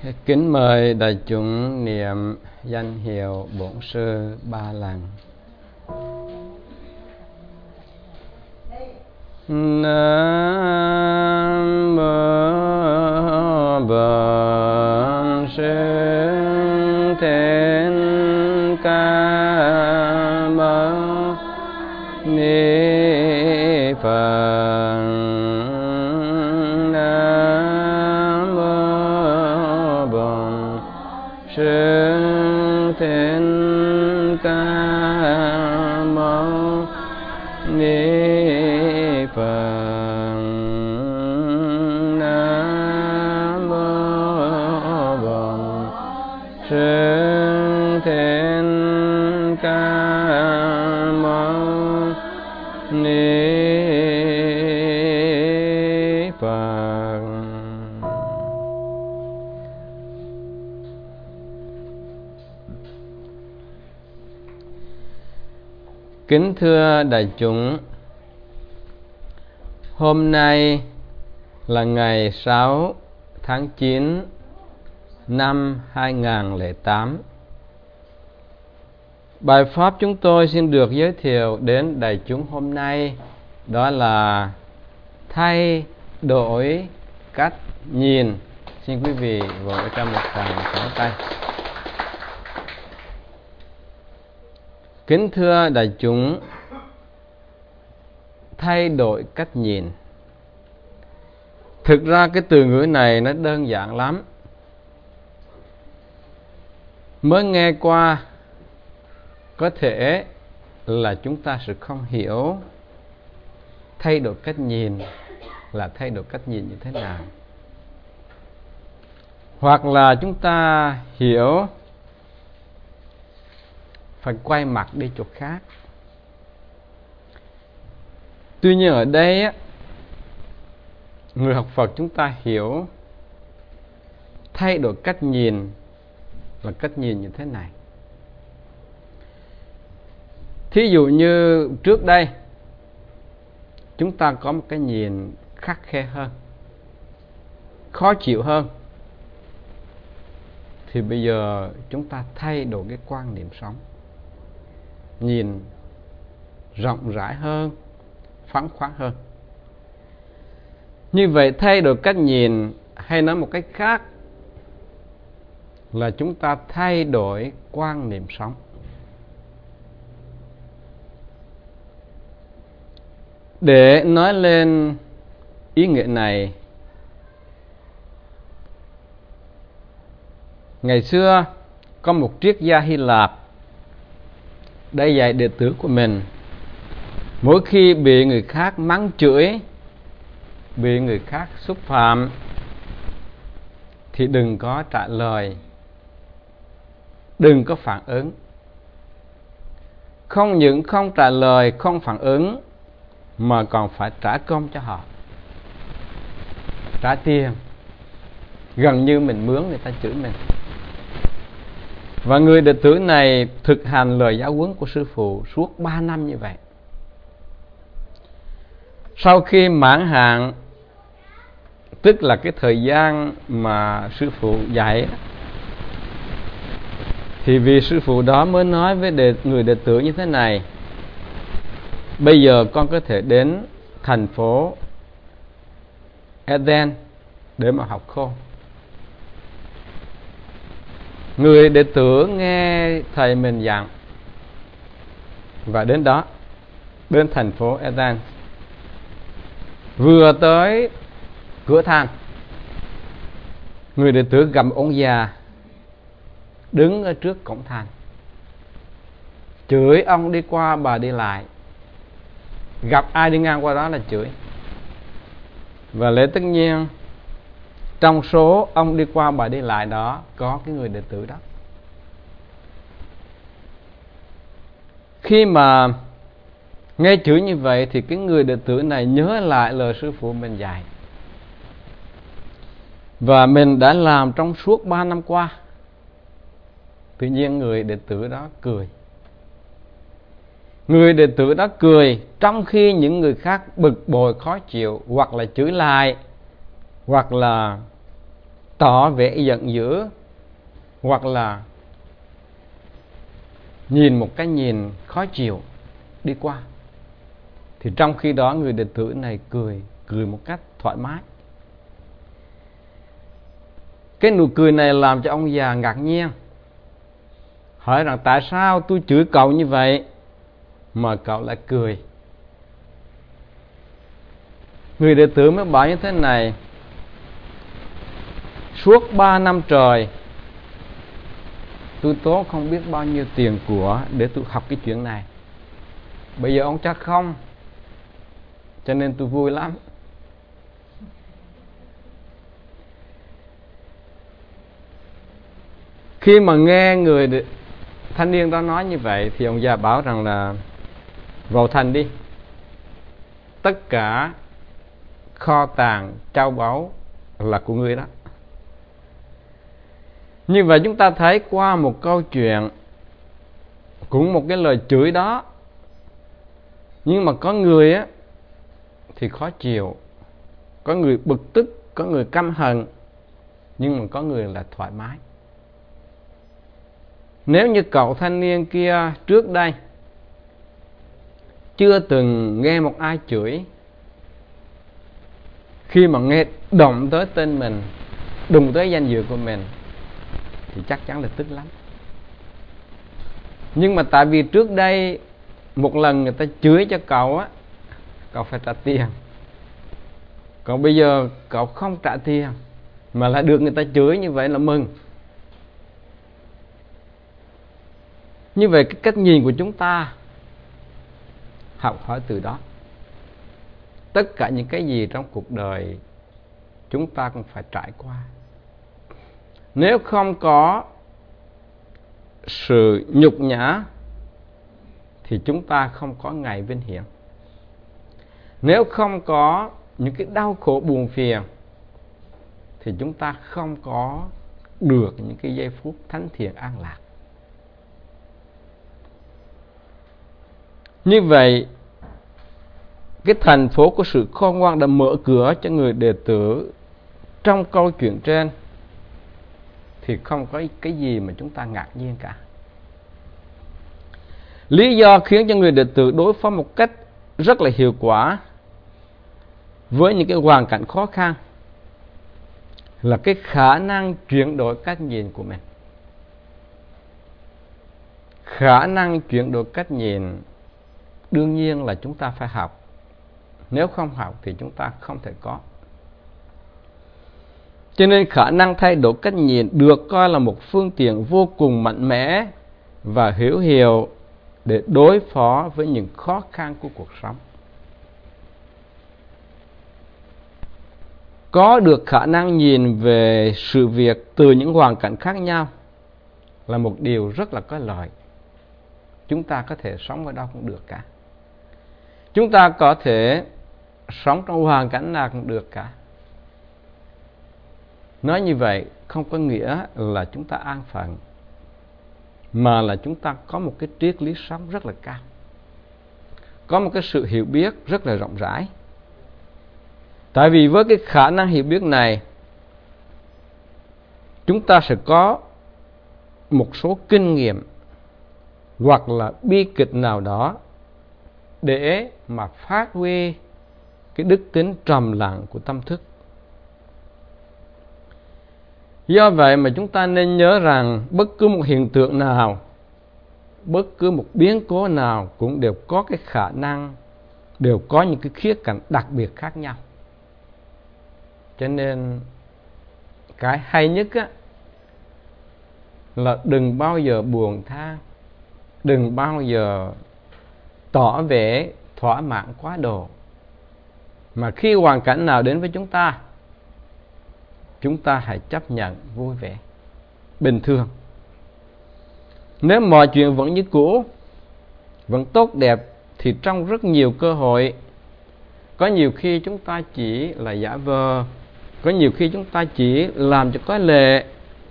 Kính mời đại chúng niệm danh hiệu Bổn Sư 3 lần. Nam mô Bổn Sư Thích Ca Mâu Ni Phật. Nam mô Bổn Sư Thích Ca Mâu Ni Phật. Nam mô Bổn Sư Thích Ca Mâu Ni Phật. Kính thưa đại chúng, hôm nay là ngày 6 tháng 9 năm 2008. Bài pháp chúng tôi xin được giới thiệu đến đại chúng hôm nay đó là thay đổi cách nhìn. Xin quý vị vỗ cho một tràng pháo tay. Kính thưa đại chúng, thay đổi cách nhìn. Thực ra cái từ ngữ này nó đơn giản lắm. Mới nghe qua có thể là chúng ta sẽ không hiểu thay đổi cách nhìn là thay đổi cách nhìn như thế nào. Hoặc là chúng ta hiểu phải quay mặt đi chỗ khác. Tuy nhiên ở đây người học Phật chúng ta hiểu thay đổi cách nhìn là cách nhìn như thế này. Thí dụ như trước đây chúng ta có một cái nhìn khắt khe hơn, khó chịu hơn, thì bây giờ chúng ta thay đổi cái quan niệm sống, nhìn rộng rãi hơn, phóng khoáng hơn. Như vậy thay đổi cách nhìn, hay nói một cách khác là chúng ta thay đổi quan niệm sống. Để nói lên ý nghĩa này, ngày xưa có một triết gia Hy Lạp đã dạy đệ tử của mình, mỗi khi bị người khác mắng chửi, bị người khác xúc phạm thì đừng có trả lời, đừng có phản ứng. Không những không trả lời, không phản ứng, mà còn phải trả công cho họ, trả tiền, gần như mình mướn người ta chửi mình. Và người đệ tử này thực hành lời giáo huấn của sư phụ suốt 3 năm như vậy. Sau khi mãn hạn, tức là cái thời gian mà sư phụ dạy, thì vì sư phụ đó mới nói với người đệ tử như thế này: bây giờ con có thể đến thành phố Athens để mà học khôn. Người đệ tử nghe thầy mình dặn và đến đó, đến thành phố Athens. Vừa tới cửa thành, người đệ tử gặp ông già đứng ở trước cổng thành, chửi ông đi qua bà đi lại, gặp ai đi ngang qua đó là chửi. Và lẽ tất nhiên trong số ông đi qua bà đi lại đó có cái người đệ tử đó. Khi mà nghe chửi như vậy thì cái người đệ tử này nhớ lại lời sư phụ mình dạy, và mình đã làm trong suốt 3 năm qua. Tự nhiên người đệ tử đó cười. Người đệ tử đó cười trong khi những người khác bực bội khó chịu, hoặc là chửi lại, hoặc là tỏ vẻ giận dữ, hoặc là nhìn một cái nhìn khó chịu đi qua, thì trong khi đó người đệ tử này cười một cách thoải mái. Cái nụ cười này làm cho ông già ngạc nhiên, hỏi rằng tại sao tôi chửi cậu như vậy mà cậu lại cười. Người đệ tử mới bảo như thế này: suốt 3 năm trời tôi tốn không biết bao nhiêu tiền của để tôi học cái chuyện này. Bây giờ ông chắc không, cho nên tôi vui lắm. Khi mà nghe người thanh niên đó nói như vậy thì ông già bảo rằng là vào thành đi, tất cả kho tàng châu báu là của ngươi đó. Như vậy chúng ta thấy qua một câu chuyện, cũng một cái lời chửi đó, nhưng mà có người á thì khó chịu, có người bực tức, có người căm hận, nhưng mà có người là thoải mái. Nếu như cậu thanh niên kia trước đây chưa từng nghe một ai chửi, khi mà nghe động tới tên mình, đụng tới danh dự của mình, thì chắc chắn là tức lắm. Nhưng mà tại vì trước đây một lần người ta chửi cho cậu á, cậu phải trả tiền. Còn bây giờ cậu không trả tiền mà lại được người ta chửi như vậy là mừng. Như vậy cái cách nhìn của chúng ta học hỏi từ đó. Tất cả những cái gì trong cuộc đời chúng ta cũng phải trải qua. Nếu không có sự nhục nhã thì chúng ta không có ngày vinh hiển. Nếu không có những cái đau khổ buồn phiền thì chúng ta không có được những cái giây phút thánh thiện an lạc. Như vậy, cái thành phố của sự khôn ngoan đã mở cửa cho người đệ tử trong câu chuyện trên, thì không có cái gì mà chúng ta ngạc nhiên cả. Lý do khiến cho người đệ tử đối phó một cách rất là hiệu quả với những cái hoàn cảnh khó khăn là cái khả năng chuyển đổi cách nhìn của mình. Khả năng chuyển đổi cách nhìn đương nhiên là chúng ta phải học. Nếu không học thì chúng ta không thể có. Cho nên khả năng thay đổi cách nhìn được coi là một phương tiện vô cùng mạnh mẽ và hữu hiệu để đối phó với những khó khăn của cuộc sống. Có được khả năng nhìn về sự việc từ những hoàn cảnh khác nhau là một điều rất là có lợi. Chúng ta có thể sống ở đâu cũng được cả. Chúng ta có thể sống trong hoàn cảnh nào cũng được cả. Nói như vậy không có nghĩa là chúng ta an phận, mà là chúng ta có một cái triết lý sống rất là cao, có một cái sự hiểu biết rất là rộng rãi. Tại vì với cái khả năng hiểu biết này, chúng ta sẽ có một số kinh nghiệm hoặc là bi kịch nào đó để mà phát huy cái đức tính trầm lặng của tâm thức. Do vậy mà chúng ta nên nhớ rằng bất cứ một hiện tượng nào, bất cứ một biến cố nào cũng đều có cái khả năng, đều có những cái khía cạnh đặc biệt khác nhau. Cho nên cái hay nhất á, là đừng bao giờ buồn than, đừng bao giờ tỏ vẻ thỏa mãn quá độ, mà khi hoàn cảnh nào đến với chúng ta hãy chấp nhận vui vẻ, bình thường. Nếu mọi chuyện vẫn như cũ, vẫn tốt đẹp, thì trong rất nhiều cơ hội, có nhiều khi chúng ta chỉ là giả vờ, có nhiều khi chúng ta chỉ làm cho có lệ,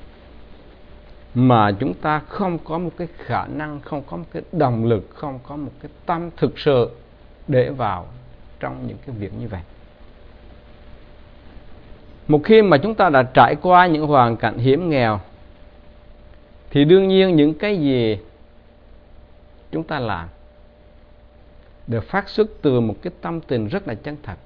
mà chúng ta không có một cái khả năng, không có một cái động lực, không có một cái tâm thực sự để vào trong những cái việc như vậy. Một khi mà chúng ta đã trải qua những hoàn cảnh hiểm nghèo thì đương nhiên những cái gì chúng ta làm đều phát xuất từ một cái tâm tình rất là chân thật.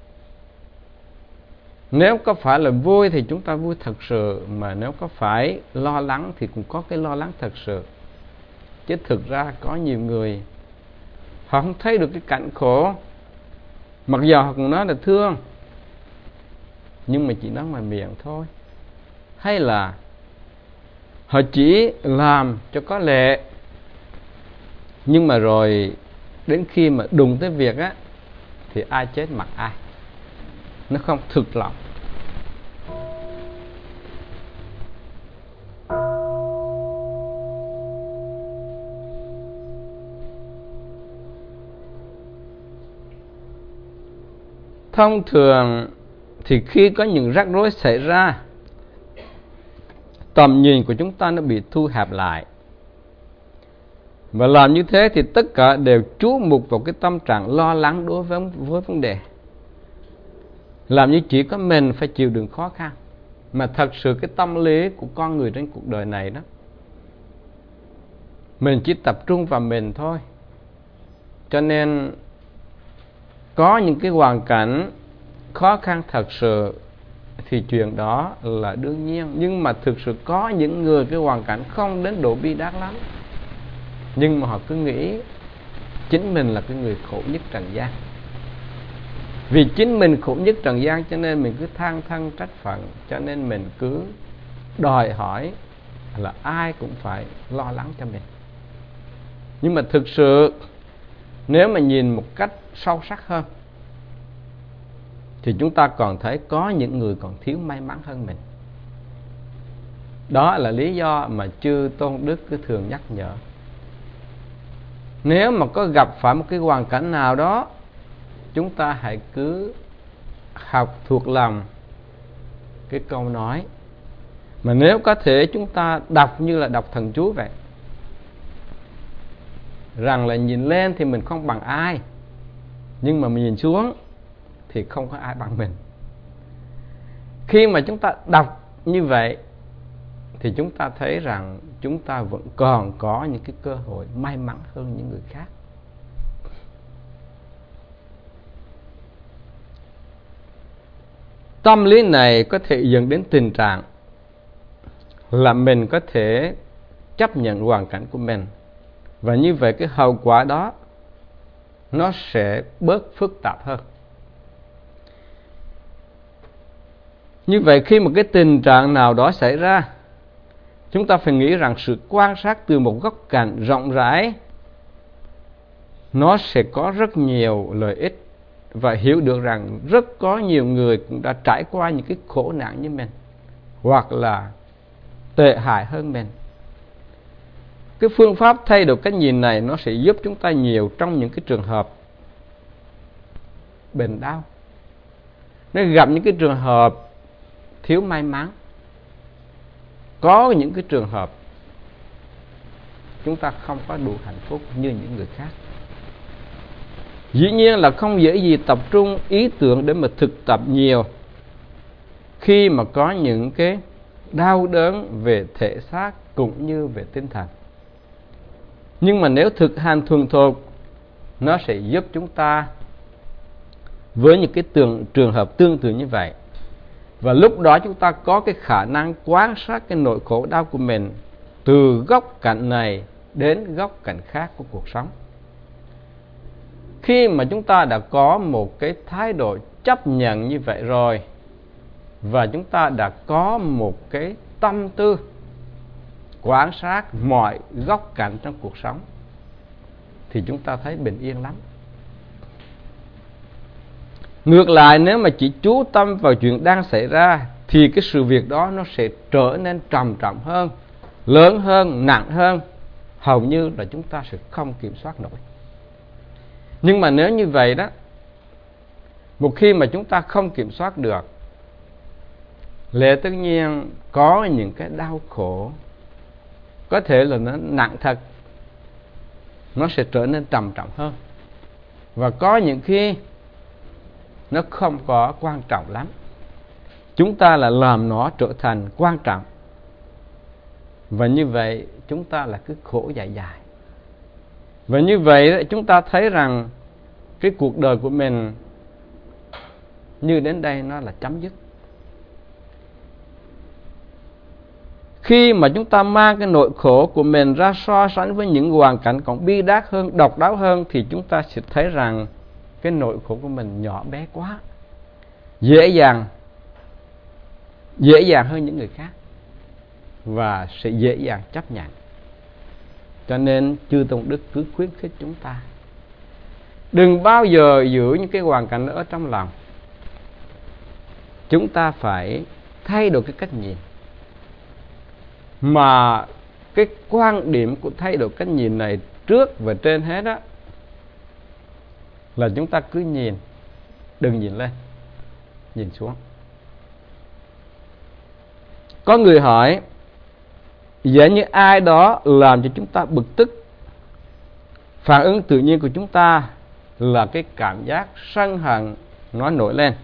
Nếu có phải là vui thì chúng ta vui thật sự, mà nếu có phải lo lắng thì cũng có cái lo lắng thật sự. Chứ thực ra có nhiều người họ không thấy được cái cảnh khổ, mặc dù họ cũng nói là thương, nhưng mà chỉ nói ngoài miệng thôi. Hay là họ chỉ làm cho có lệ, nhưng mà rồi đến khi mà đụng tới việc á thì ai chết mặc ai. Nó không thực lòng. Thông thường thì khi có những rắc rối xảy ra, tầm nhìn của chúng ta nó bị thu hẹp lại. Và làm như thế thì tất cả đều chú mục vào cái tâm trạng lo lắng đối với vấn đề. Làm như chỉ có mình phải chịu đựng khó khăn. Mà thật sự cái tâm lý của con người trên cuộc đời này đó, mình chỉ tập trung vào mình thôi. Cho nên có những cái hoàn cảnh khó khăn thật sự thì chuyện đó là đương nhiên. Nhưng mà thực sự có những người cái hoàn cảnh không đến độ bi đát lắm, nhưng mà họ cứ nghĩ chính mình là cái người khổ nhất trần gian. Vì chính mình khổ nhất trần gian cho nên mình cứ than thân trách phận, cho nên mình cứ đòi hỏi là ai cũng phải lo lắng cho mình. Nhưng mà thực sự nếu mà nhìn một cách sâu sắc hơn thì chúng ta còn thấy có những người còn thiếu may mắn hơn mình. Đó là lý do mà chư Tôn Đức cứ thường nhắc nhở. Nếu mà có gặp phải một cái hoàn cảnh nào đó, chúng ta hãy cứ học thuộc lòng cái câu nói. Mà nếu có thể chúng ta đọc như là đọc thần chú vậy, rằng là nhìn lên thì mình không bằng ai, nhưng mà mình nhìn xuống thì không có ai bằng mình. Khi mà chúng ta đọc như vậy thì chúng ta thấy rằng chúng ta vẫn còn có những cái cơ hội may mắn hơn những người khác. Tâm lý này có thể dẫn đến tình trạng là mình có thể chấp nhận hoàn cảnh của mình, và như vậy cái hậu quả đó nó sẽ bớt phức tạp hơn. Như vậy khi một cái tình trạng nào đó xảy ra, chúng ta phải nghĩ rằng sự quan sát từ một góc cạnh rộng rãi nó sẽ có rất nhiều lợi ích, và hiểu được rằng rất có nhiều người cũng đã trải qua những cái khổ nạn như mình, hoặc là tệ hại hơn mình. Cái phương pháp thay đổi cách nhìn này nó sẽ giúp chúng ta nhiều trong những cái trường hợp bệnh đau. Nếu gặp những cái trường hợp thiếu may mắn, có những cái trường hợp chúng ta không có đủ hạnh phúc như những người khác. Dĩ nhiên là không dễ gì tập trung ý tưởng để mà thực tập nhiều khi mà có những cái đau đớn về thể xác cũng như về tinh thần. Nhưng mà nếu thực hành thuần thục, nó sẽ giúp chúng ta với những cái trường hợp tương tự như vậy. Và lúc đó chúng ta có cái khả năng quan sát cái nỗi khổ đau của mình từ góc cạnh này đến góc cạnh khác của cuộc sống. Khi mà chúng ta đã có một cái thái độ chấp nhận như vậy rồi, và chúng ta đã có một cái tâm tư quan sát mọi góc cạnh trong cuộc sống, thì chúng ta thấy bình yên lắm. Ngược lại, nếu mà chỉ chú tâm vào chuyện đang xảy ra thì cái sự việc đó nó sẽ trở nên trầm trọng hơn, lớn hơn, nặng hơn, hầu như là chúng ta sẽ không kiểm soát nổi. Nhưng mà nếu như vậy đó, một khi mà chúng ta không kiểm soát được, lẽ tất nhiên có những cái đau khổ có thể là nó nặng thật, nó sẽ trở nên trầm trọng hơn. Và có những khi nó không có quan trọng lắm, chúng ta là làm nó trở thành quan trọng. Và như vậy chúng ta là cứ khổ dài dài. Và như vậy chúng ta thấy rằng cái cuộc đời của mình như đến đây nó là chấm dứt. Khi mà chúng ta mang cái nỗi khổ của mình ra so sánh với những hoàn cảnh còn bi đát hơn, độc đáo hơn, thì chúng ta sẽ thấy rằng cái nỗi khổ của mình nhỏ bé quá, dễ dàng hơn những người khác, và sẽ dễ dàng chấp nhận. Cho nên chư Tôn Đức cứ khuyến khích chúng ta đừng bao giờ giữ những cái hoàn cảnh đó ở trong lòng. Chúng ta phải thay đổi cái cách nhìn. Mà cái quan điểm của thay đổi cách nhìn này trước và trên hết á, là chúng ta cứ nhìn, đừng nhìn lên, nhìn xuống. Có người hỏi, giả như ai đó làm cho chúng ta bực tức, phản ứng tự nhiên của chúng ta là cái cảm giác sân hận nó nổi lên.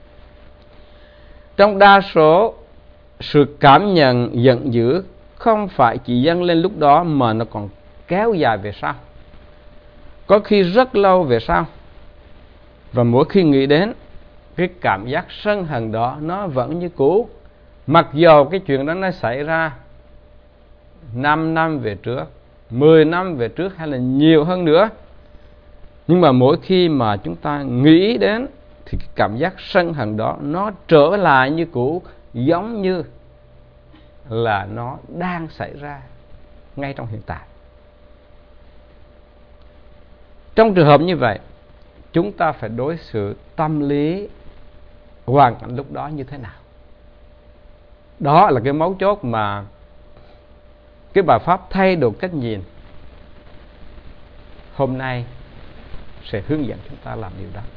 Trong đa số, sự cảm nhận giận dữ không phải chỉ dâng lên lúc đó mà nó còn kéo dài về sau, có khi rất lâu về sau. Và mỗi khi nghĩ đến cái cảm giác sân hận đó, nó vẫn như cũ, mặc dầu cái chuyện đó nó xảy ra 5 năm về trước, 10 năm về trước hay là nhiều hơn nữa. Nhưng mà mỗi khi mà chúng ta nghĩ đến thì cái cảm giác sân hận đó nó trở lại như cũ, giống như là nó đang xảy ra ngay trong hiện tại. Trong trường hợp như vậy, chúng ta phải đối xử tâm lý hoàn cảnh lúc đó như thế nào. Đó là cái mấu chốt mà cái bài pháp thay đổi cách nhìn hôm nay sẽ hướng dẫn chúng ta làm điều đó.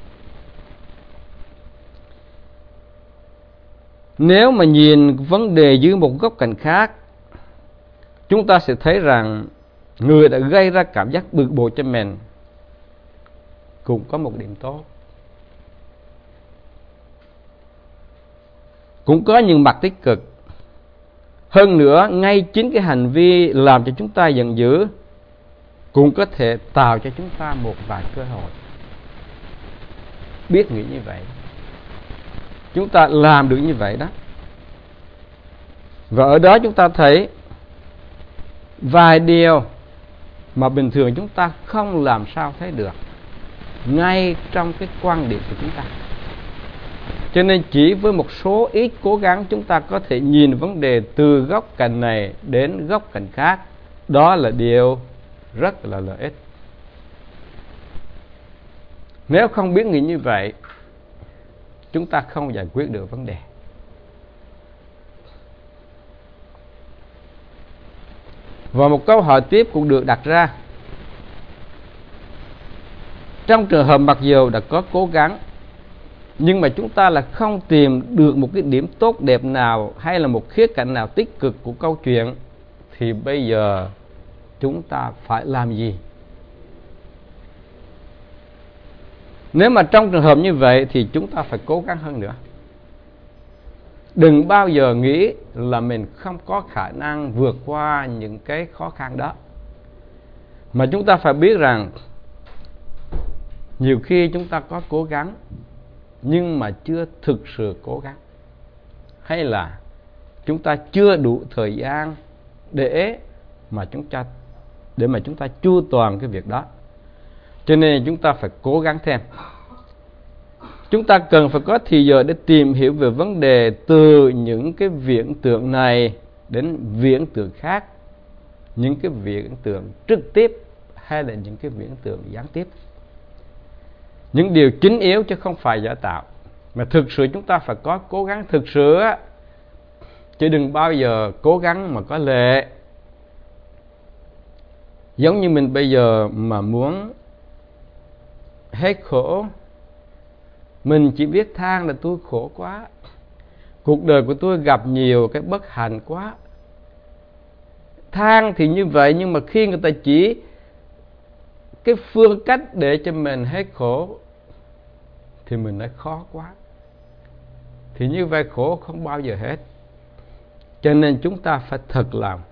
Nếu mà nhìn vấn đề dưới một góc cạnh khác, chúng ta sẽ thấy rằng người đã gây ra cảm giác bực bội cho mình cũng có một điểm tốt, cũng có những mặt tích cực. Hơn nữa, ngay chính cái hành vi làm cho chúng ta giận dữ cũng có thể tạo cho chúng ta một vài cơ hội. Biết nghĩ như vậy, chúng ta làm được như vậy đó. Và ở đó chúng ta thấy vài điều mà bình thường chúng ta không làm sao thấy được ngay trong cái quan điểm của chúng ta. Cho nên chỉ với một số ít cố gắng, chúng ta có thể nhìn vấn đề từ góc cạnh này đến góc cạnh khác. Đó là điều rất là lợi ích. Nếu không biết nghĩ như vậy, chúng ta không giải quyết được vấn đề. Và một câu hỏi tiếp cũng được đặt ra. Trong trường hợp mặc dù đã có cố gắng, nhưng mà chúng ta là không tìm được một cái điểm tốt đẹp nào hay là một khía cạnh nào tích cực của câu chuyện, thì bây giờ chúng ta phải làm gì? Nếu mà trong trường hợp như vậy thì chúng ta phải cố gắng hơn nữa. Đừng bao giờ nghĩ là mình không có khả năng vượt qua những cái khó khăn đó. Mà chúng ta phải biết rằng nhiều khi chúng ta có cố gắng nhưng mà chưa thực sự cố gắng, hay là chúng ta chưa đủ thời gian để mà chúng ta chu toàn cái việc đó. Cho nên chúng ta phải cố gắng thêm. Chúng ta cần phải có thời giờ để tìm hiểu về vấn đề từ những cái viễn tượng này đến viễn tượng khác, những cái viễn tượng trực tiếp hay là những cái viễn tượng gián tiếp. Những điều chính yếu chứ không phải giả tạo. Mà thực sự chúng ta phải có cố gắng thực sự á, chứ đừng bao giờ cố gắng mà có lệ. Giống như mình bây giờ mà muốn hết khổ, mình chỉ biết than là tôi khổ quá, cuộc đời của tôi gặp nhiều cái bất hạnh quá. Than thì như vậy, nhưng mà khi người ta chỉ cái phương cách để cho mình hết khổ thì mình nói khó quá. thì như vậy khổ không bao giờ hết. Cho nên chúng ta phải thật lòng.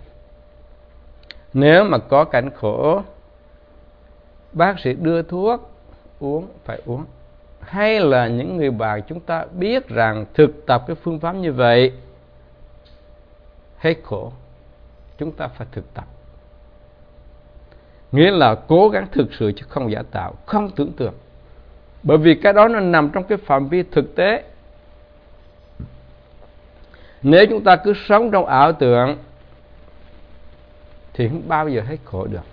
Nếu mà có cảnh khổ, bác sĩ đưa thuốc uống phải uống. Hay là những người bạn chúng ta biết rằng thực tập cái phương pháp như vậy hết khổ, chúng ta phải thực tập. Nghĩa là cố gắng thực sự chứ không giả tạo, không tưởng tượng. Bởi vì cái đó nó nằm trong cái phạm vi thực tế. Nếu chúng ta cứ sống trong ảo tưởng thì không bao giờ hết khổ được.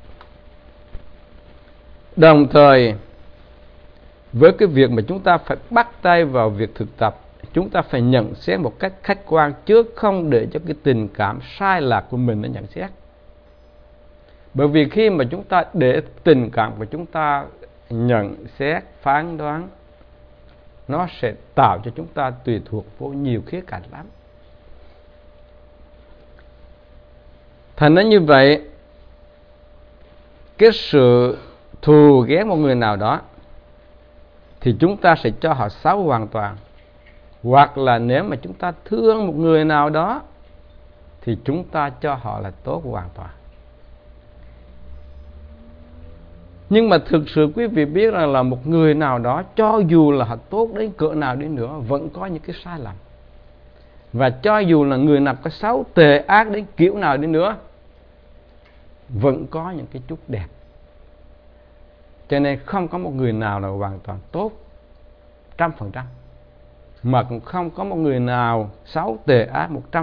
Đồng thời với cái việc mà chúng ta phải bắt tay vào việc thực tập, chúng ta phải nhận xét một cách khách quan, chứ không để cho cái tình cảm sai lạc của mình nó nhận xét. Bởi vì khi mà chúng ta để tình cảm của chúng ta nhận xét, phán đoán, nó sẽ tạo cho chúng ta tùy thuộc vô nhiều khía cạnh lắm. Thành ra như vậy, cái sự thù ghét một người nào đó thì chúng ta sẽ cho họ xấu hoàn toàn. Hoặc là nếu mà chúng ta thương một người nào đó thì chúng ta cho họ là tốt hoàn toàn. Nhưng mà thực sự quý vị biết rằng là một người nào đó, cho dù là họ tốt đến cỡ nào đi nữa, vẫn có những cái sai lầm. Và cho dù là người nào có xấu tệ ác đến kiểu nào đi nữa, vẫn có những cái chút đẹp. Cho nên không có một người nào là hoàn toàn tốt 100%, mà cũng không có một người nào xấu tệ ác 100%.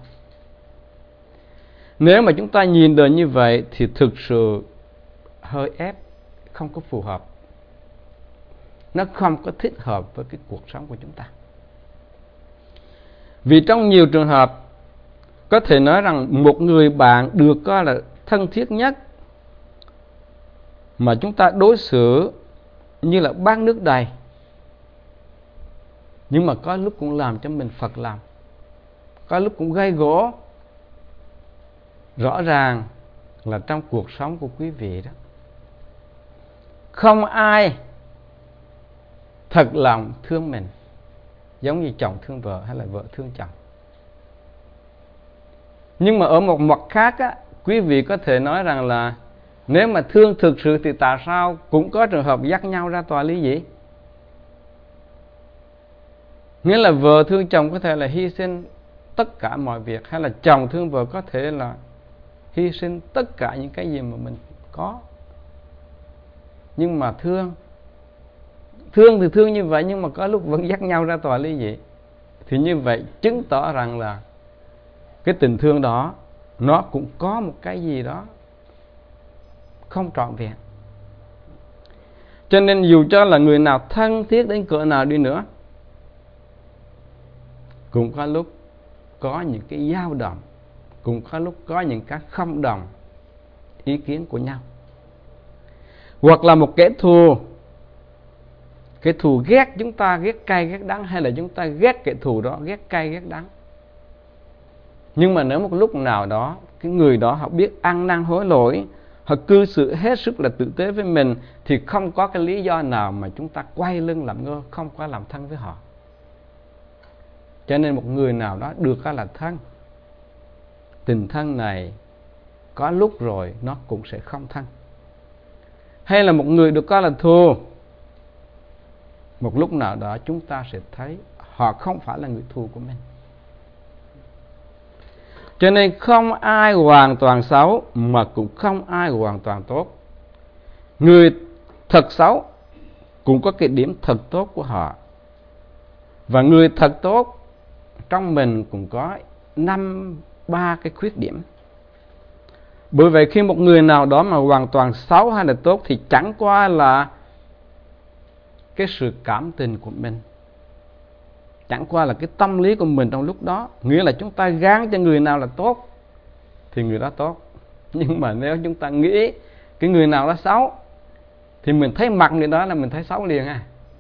Nếu mà chúng ta nhìn đời như vậy thì thực sự hơi ép, không có phù hợp. Nó không có thích hợp với cái cuộc sống của chúng ta. Vì trong nhiều trường hợp có thể nói rằng một người bạn được coi là thân thiết nhất mà chúng ta đối xử như là bát nước đầy, nhưng mà có lúc cũng làm cho mình phật lòng, có lúc cũng gây gổ. Rõ ràng là trong cuộc sống của quý vị đó, không ai thật lòng thương mình giống như chồng thương vợ hay là vợ thương chồng. Nhưng mà ở một mặt khác á, quý vị có thể nói rằng là nếu mà thương thực sự thì tại sao cũng có trường hợp dắt nhau ra tòa ly dị? Nghĩa là vợ thương chồng có thể là hy sinh tất cả mọi việc, hay là chồng thương vợ có thể là hy sinh tất cả những cái gì mà mình có. Nhưng mà thương thì thương như vậy, nhưng mà có lúc vẫn dắt nhau ra tòa ly dị. Thì như vậy chứng tỏ rằng là cái tình thương đó nó cũng có một cái gì đó không trọn vẹn. Cho nên dù cho là người nào thân thiết đến cỡ nào đi nữa, cũng có lúc có những cái dao động, cũng có lúc có những cái không đồng ý kiến của nhau. Hoặc là một kẻ thù, kẻ thù ghét chúng ta, ghét cay ghét đắng, hay là chúng ta ghét kẻ thù đó, ghét cay ghét đắng. Nhưng mà nếu một lúc nào đó cái người đó họ biết ăn năn hối lỗi, họ cư xử hết sức là tử tế với mình, thì không có cái lý do nào mà chúng ta quay lưng làm ngơ, không có làm thân với họ. Cho nên một người nào đó được là thân, tình thân này có lúc rồi nó cũng sẽ không thân. Hay là một người được coi là thù, một lúc nào đó chúng ta sẽ thấy họ không phải là người thù của mình. Cho nên không ai hoàn toàn xấu, mà cũng không ai hoàn toàn tốt. Người thật xấu cũng có cái điểm thật tốt của họ, và người thật tốt trong mình cũng có 5-3 cái khuyết điểm. Bởi vậy khi một người nào đó mà hoàn toàn xấu hay là tốt thì chẳng qua là cái sự cảm tình của mình, chẳng qua là cái tâm lý của mình trong lúc đó. Nghĩa là chúng ta gán cho người nào là tốt thì người đó tốt. Nhưng mà nếu chúng ta nghĩ cái người nào đó xấu thì mình thấy mặt người đó là mình thấy xấu liền à.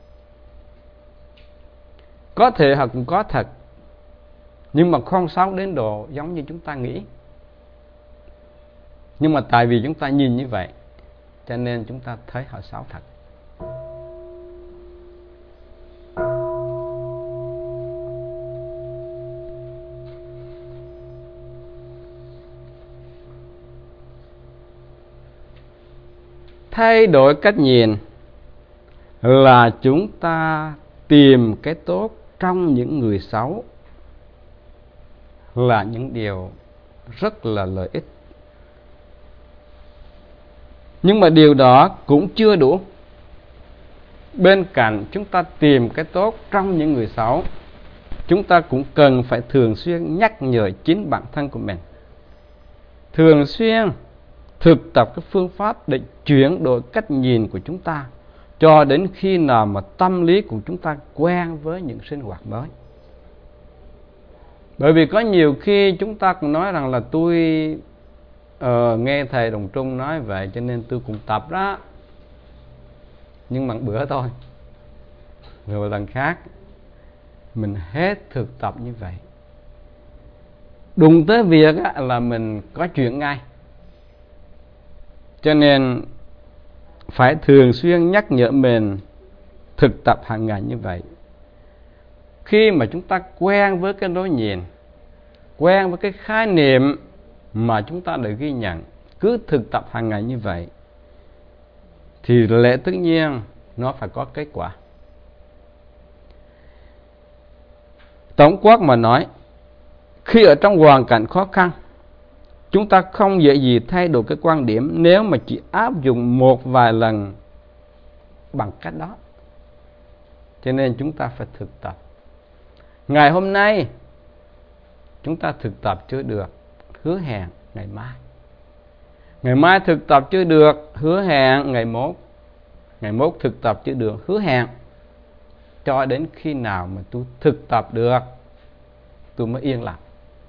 Có thể họ cũng có thật, nhưng mà không xấu đến độ giống như chúng ta nghĩ. Nhưng mà tại vì chúng ta nhìn như vậy, cho nên chúng ta thấy họ xấu thật. Thay đổi cách nhìn là chúng ta tìm cái tốt trong những người xấu, là những điều rất là lợi ích. Nhưng mà điều đó cũng chưa đủ. Bên cạnh chúng ta tìm cái tốt trong những người xấu, chúng ta cũng cần phải thường xuyên nhắc nhở chính bản thân của mình, thường xuyên thực tập cái phương pháp để chuyển đổi cách nhìn của chúng ta, cho đến khi nào mà tâm lý của chúng ta quen với những sinh hoạt mới. Bởi vì có nhiều khi chúng ta cũng nói rằng là tôi nghe thầy Đồng Trung nói vậy cho nên tôi cũng tập đó, nhưng mà bữa thôi, rồi lần khác mình hết thực tập như vậy, đụng tới việc là mình có chuyện ngay. Cho nên phải thường xuyên nhắc nhở mình thực tập hàng ngày như vậy. Khi mà chúng ta quen với cái lối nhìn, quen với cái khái niệm mà chúng ta đã ghi nhận, cứ thực tập hàng ngày như vậy, thì lẽ tất nhiên nó phải có kết quả. Tổng quát mà nói, khi ở trong hoàn cảnh khó khăn, chúng ta không dễ gì thay đổi cái quan điểm nếu mà chỉ áp dụng một vài lần bằng cách đó. Cho nên chúng ta phải thực tập. Ngày hôm nay chúng ta thực tập chưa được, hứa hẹn ngày mai. Ngày mai thực tập chưa được, hứa hẹn ngày mốt. Ngày mốt thực tập chưa được, hứa hẹn. Cho đến khi nào mà tôi thực tập được, tôi mới yên lặng.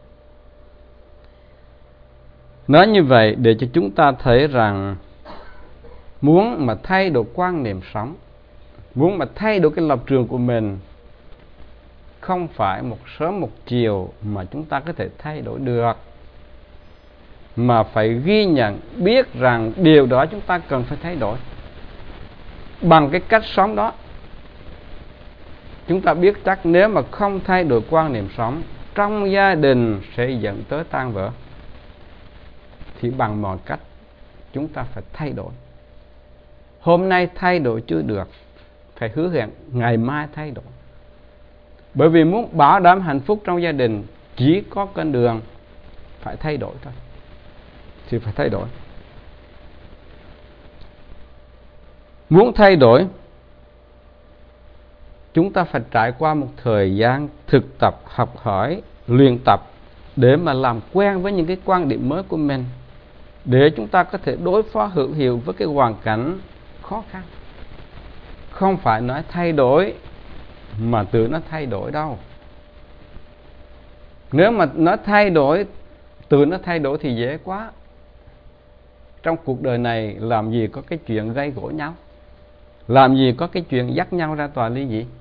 Nói như vậy để cho chúng ta thấy rằng muốn mà thay đổi quan niệm sống, muốn mà thay đổi cái lập trường của mình, không phải một sớm một chiều mà chúng ta có thể thay đổi được, mà phải ghi nhận, biết rằng điều đó chúng ta cần phải thay đổi bằng cái cách sống đó. Chúng ta biết chắc nếu mà không thay đổi quan niệm sống, trong gia đình sẽ dẫn tới tan vỡ. Thì bằng mọi cách chúng ta phải thay đổi. Hôm nay thay đổi chưa được, phải hứa hẹn ngày mai thay đổi. Bởi vì muốn bảo đảm hạnh phúc trong gia đình, chỉ có con đường phải thay đổi thôi. Thì phải thay đổi. Muốn thay đổi, chúng ta phải trải qua một thời gian thực tập, học hỏi, luyện tập để mà làm quen với những cái quan điểm mới của mình, để chúng ta có thể đối phó hữu hiệu với cái hoàn cảnh khó khăn. Không phải nói thay đổi mà tự nó thay đổi đâu. Nếu mà nó thay đổi, tự nó thay đổi thì dễ quá. Trong cuộc đời này làm gì có cái chuyện gây gổ nhau, làm gì có cái chuyện dắt nhau ra tòa ly dị.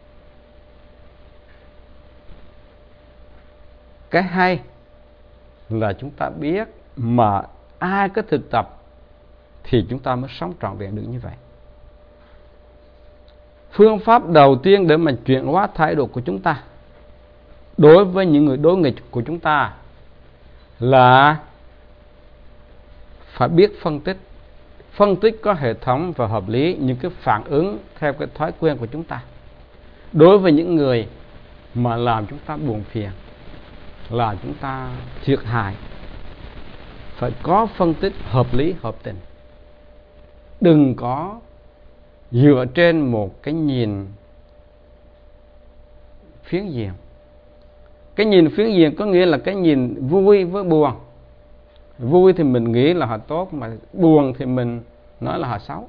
Cái hay là chúng ta biết mà ai có thực tập thì chúng ta mới sống trọn vẹn được như vậy. Phương pháp đầu tiên để mà chuyển hóa thái độ của chúng ta đối với những người đối nghịch của chúng ta là phải biết phân tích có hệ thống và hợp lý những cái phản ứng theo cái thói quen của chúng ta đối với những người mà làm chúng ta buồn phiền, làm chúng ta thiệt hại. Phải có phân tích hợp lý, hợp tình. Đừng có dựa trên một cái nhìn phiến diện. Cái nhìn phiến diện có nghĩa là cái nhìn vui với buồn. Vui thì mình nghĩ là họ tốt, mà buồn thì mình nói là họ xấu.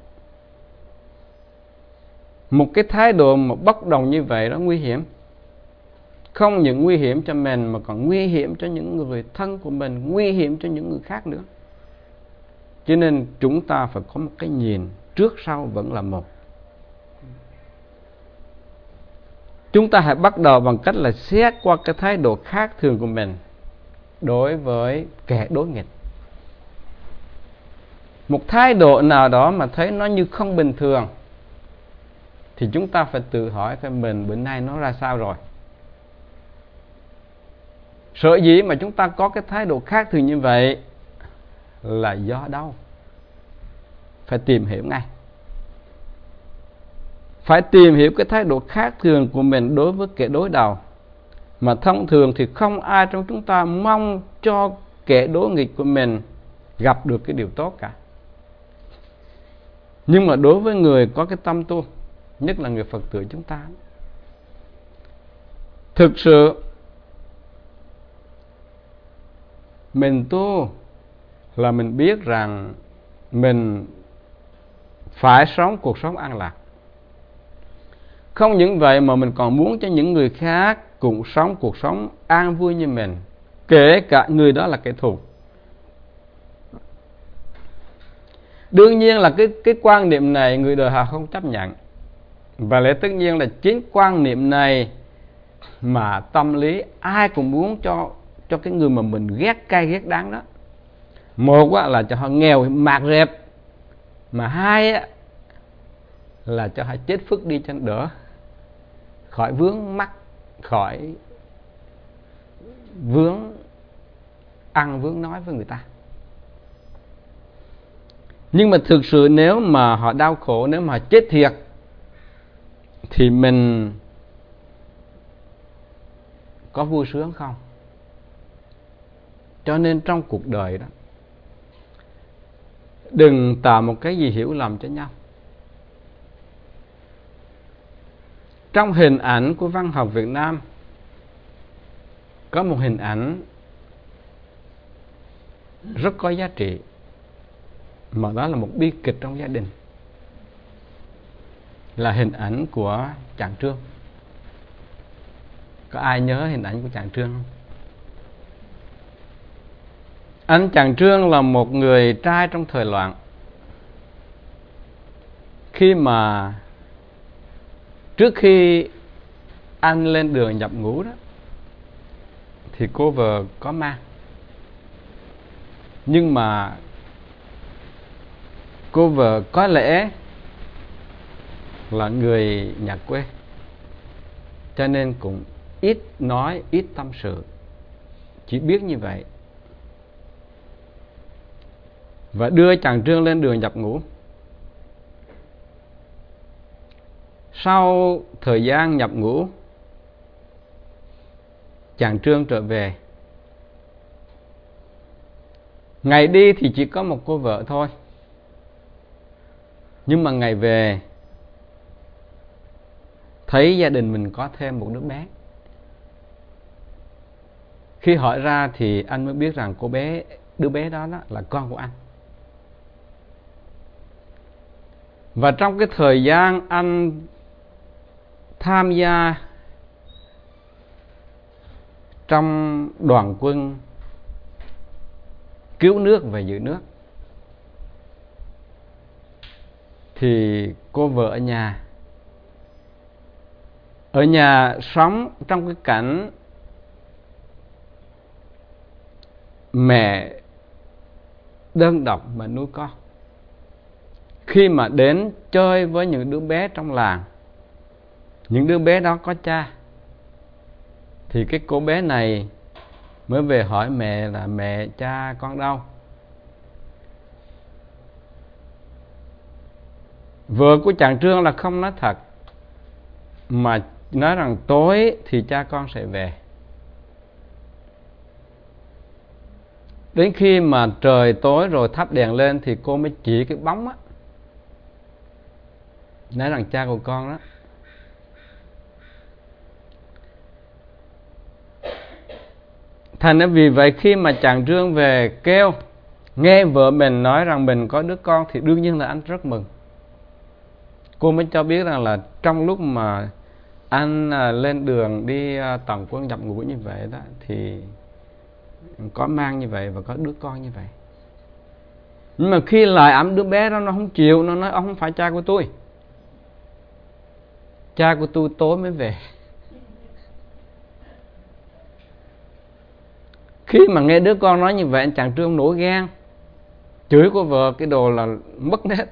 Một cái thái độ mà bất đồng như vậy đó nguy hiểm. Không những nguy hiểm cho mình mà còn nguy hiểm cho những người thân của mình, nguy hiểm cho những người khác nữa. Cho nên chúng ta phải có một cái nhìn trước sau vẫn là một. Chúng ta hãy bắt đầu bằng cách là xét qua cái thái độ khác thường của mình đối với kẻ đối nghịch. Một thái độ nào đó mà thấy nó như không bình thường thì chúng ta phải tự hỏi coi mình bữa nay nó ra sao rồi. Sở dĩ mà chúng ta có cái thái độ khác thường như vậy là do đâu? phải tìm hiểu ngay. Phải tìm hiểu cái thái độ khác thường của mình đối với kẻ đối đầu. Mà thông thường thì không ai trong chúng ta mong cho kẻ đối nghịch của mình gặp được cái điều tốt cả. Nhưng mà đối với người có cái tâm tu, nhất là người Phật tử chúng ta, thực sự mình tu là mình biết rằng mình phải sống cuộc sống an lạc. Không những vậy mà mình còn muốn cho những người khác cũng sống cuộc sống an vui như mình, kể cả người đó là kẻ thù. Đương nhiên là cái quan niệm này người đời họ không chấp nhận. Và lẽ tất nhiên là chính quan niệm này mà tâm lý ai cũng muốn cho cái người mà mình ghét cay ghét đắng đó. Một là cho họ nghèo mạt rẹp, mà hai là cho họ chết phức đi cho đỡ, khỏi vướng mắc, khỏi vướng ăn vướng nói với người ta. Nhưng mà thực sự nếu mà họ đau khổ, nếu mà họ chết thiệt, thì mình có vui sướng không? Cho nên trong cuộc đời đó, đừng tạo một cái gì hiểu lầm cho nhau. Trong hình ảnh của văn học Việt Nam có một hình ảnh rất có giá trị, mà đó là một bi kịch trong gia đình, là hình ảnh của chàng Trương. Có ai nhớ hình ảnh của chàng Trương không? Anh chàng Trương là một người trai trong thời loạn. Trước khi anh lên đường nhập ngũ đó, thì cô vợ có mang. Nhưng mà cô vợ có lẽ là người nhà quê, cho nên cũng ít nói, ít tâm sự, chỉ biết như vậy. Và đưa chàng Trương lên đường nhập ngũ. Sau thời gian nhập ngũ, chàng Trương trở về. Ngày đi thì chỉ có một cô vợ thôi, nhưng mà ngày về thấy gia đình mình có thêm một đứa bé. Khi hỏi ra thì anh mới biết rằng đứa bé đó là con của anh. Và trong cái thời gian anh tham gia trong đoàn quân cứu nước và giữ nước, thì cô vợ ở nhà sống trong cái cảnh mẹ đơn độc mà nuôi con. Khi mà đến chơi với những đứa bé trong làng, những đứa bé đó có cha, thì cái cô bé này mới về hỏi mẹ là mẹ cha con đâu. Vợ của chàng Trương là không nói thật, mà nói rằng tối thì cha con sẽ về. Đến khi mà trời tối rồi thắp đèn lên thì cô mới chỉ cái bóng á, nói rằng cha của con đó. Thành ra vì vậy khi mà chàng Trương về kêu, nghe vợ mình nói rằng mình có đứa con, thì đương nhiên là anh rất mừng. Cô mới cho biết rằng là trong lúc mà anh lên đường đi tổng quân nhập ngũ như vậy đó, thì có mang như vậy và có đứa con như vậy. Nhưng mà khi lại ẵm đứa bé đó, nó không chịu, nó nói ông không phải cha của tôi. Cha của tôi tối mới về. Khi mà nghe đứa con nói như vậy, anh chàng Trương nổi gan, chửi cô vợ cái đồ là mất nết.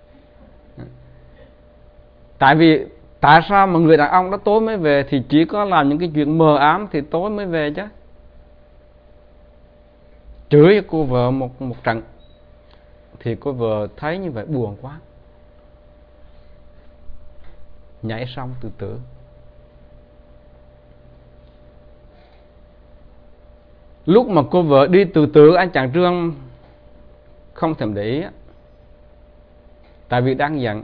Tại sao mà người đàn ông đó tối mới về, thì chỉ có làm những cái chuyện mờ ám thì tối mới về chứ. Chửi cô vợ một trận. thì cô vợ thấy như vậy buồn quá, nhảy sông tự tử. Lúc mà cô vợ đi tự tử, anh chàng Trương không thèm để ý, tại vì đang giận.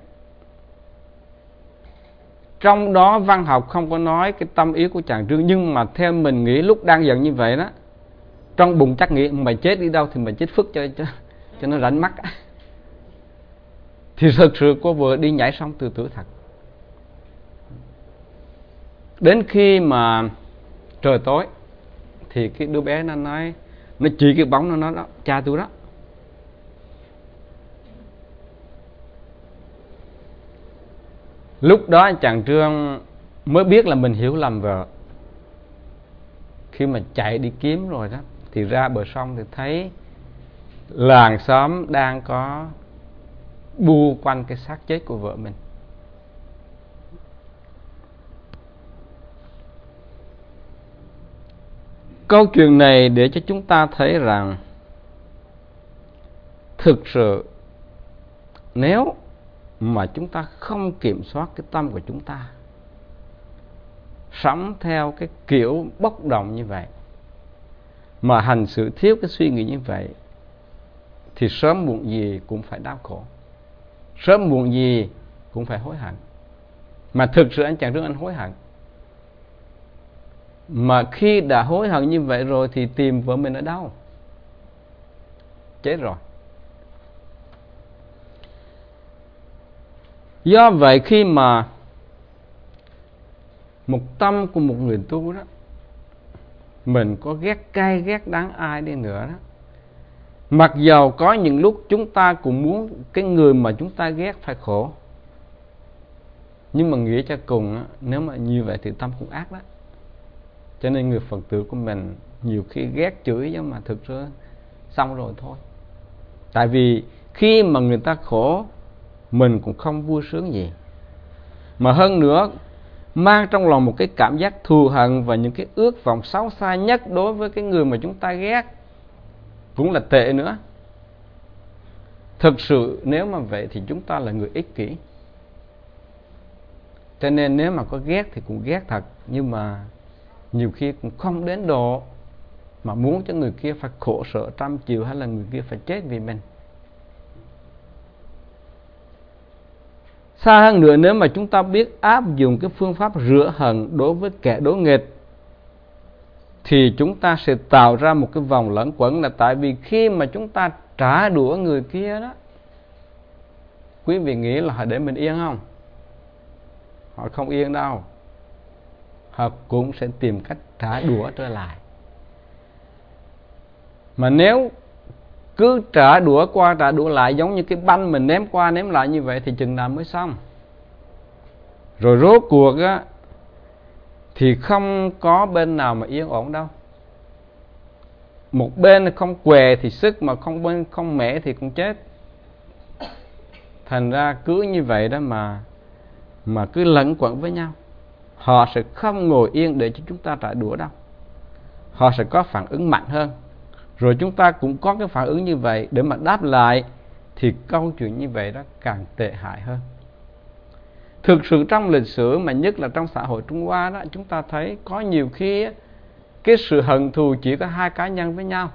Trong đó văn học không có nói cái tâm ý của chàng Trương, nhưng mà theo mình nghĩ lúc đang giận như vậy đó, trong bụng chắc nghĩ mày chết đi đâu thì mày chết phức cho nó rảnh mắt. Thì thực sự cô vợ đi nhảy sông tự tử thật. Đến khi mà trời tối thì cái đứa bé nó nói, nó chỉ cái bóng nó nói đó, cha tôi đó. Lúc đó anh chàng Trương mới biết là mình hiểu lầm vợ. Khi mà chạy đi kiếm rồi đó, thì ra bờ sông thì thấy làng xóm đang có bu quanh cái xác chết của vợ mình. Câu chuyện này để cho chúng ta thấy rằng thực sự nếu mà chúng ta không kiểm soát cái tâm của chúng ta, sống theo cái kiểu bốc đồng như vậy, mà hành xử thiếu cái suy nghĩ như vậy, thì sớm muộn gì cũng phải đau khổ, sớm muộn gì cũng phải hối hận. Mà thực sự anh chàng Trương anh hối hận. Mà khi đã hối hận như vậy rồi thì tìm vợ mình ở đâu? Chết rồi. Do vậy khi mà một tâm của một người tu đó, mình có ghét cay ghét đắng ai đi nữa đó, mặc dầu có những lúc chúng ta cũng muốn cái người mà chúng ta ghét phải khổ, nhưng mà nghĩ cho cùng nếu mà như vậy thì tâm cũng ác đó. Cho nên người Phật tử của mình nhiều khi ghét chửi, nhưng mà thực sự xong rồi thôi. Tại vì khi mà người ta khổ, mình cũng không vui sướng gì. Mà hơn nữa, mang trong lòng một cái cảm giác thù hận và những cái ước vọng xấu xa nhất đối với cái người mà chúng ta ghét cũng là tệ nữa. Thực sự nếu mà vậy thì chúng ta là người ích kỷ. Cho nên nếu mà có ghét thì cũng ghét thật, nhưng mà nhiều khi cũng không đến độ mà muốn cho người kia phải khổ sở trăm chiều, hay là người kia phải chết vì mình. Xa hơn nữa, nếu mà chúng ta biết áp dụng cái phương pháp rửa hận đối với kẻ đối nghịch, thì chúng ta sẽ tạo ra một cái vòng lẩn quẩn. Là tại vì khi mà chúng ta trả đũa người kia đó, quý vị nghĩ là họ để mình yên không? Họ không yên đâu. Họ cũng sẽ tìm cách trả đũa trở lại. Mà nếu cứ trả đũa qua trả đũa lại, giống như cái banh mình ném qua ném lại như vậy, thì chừng nào mới xong? Rồi rốt cuộc á, thì không có bên nào mà yên ổn đâu. Một bên không què thì sức, mà không bên không mẻ thì cũng chết. Thành ra cứ như vậy đó mà cứ lẫn quẩn với nhau. Họ sẽ không ngồi yên để cho chúng ta trả đũa đâu. Họ sẽ có phản ứng mạnh hơn. Rồi chúng ta cũng có cái phản ứng như vậy để mà đáp lại, thì câu chuyện như vậy đó càng tệ hại hơn. Thực sự trong lịch sử, mà nhất là trong xã hội Trung Hoa đó, chúng ta thấy có nhiều khi cái sự hận thù chỉ có hai cá nhân với nhau,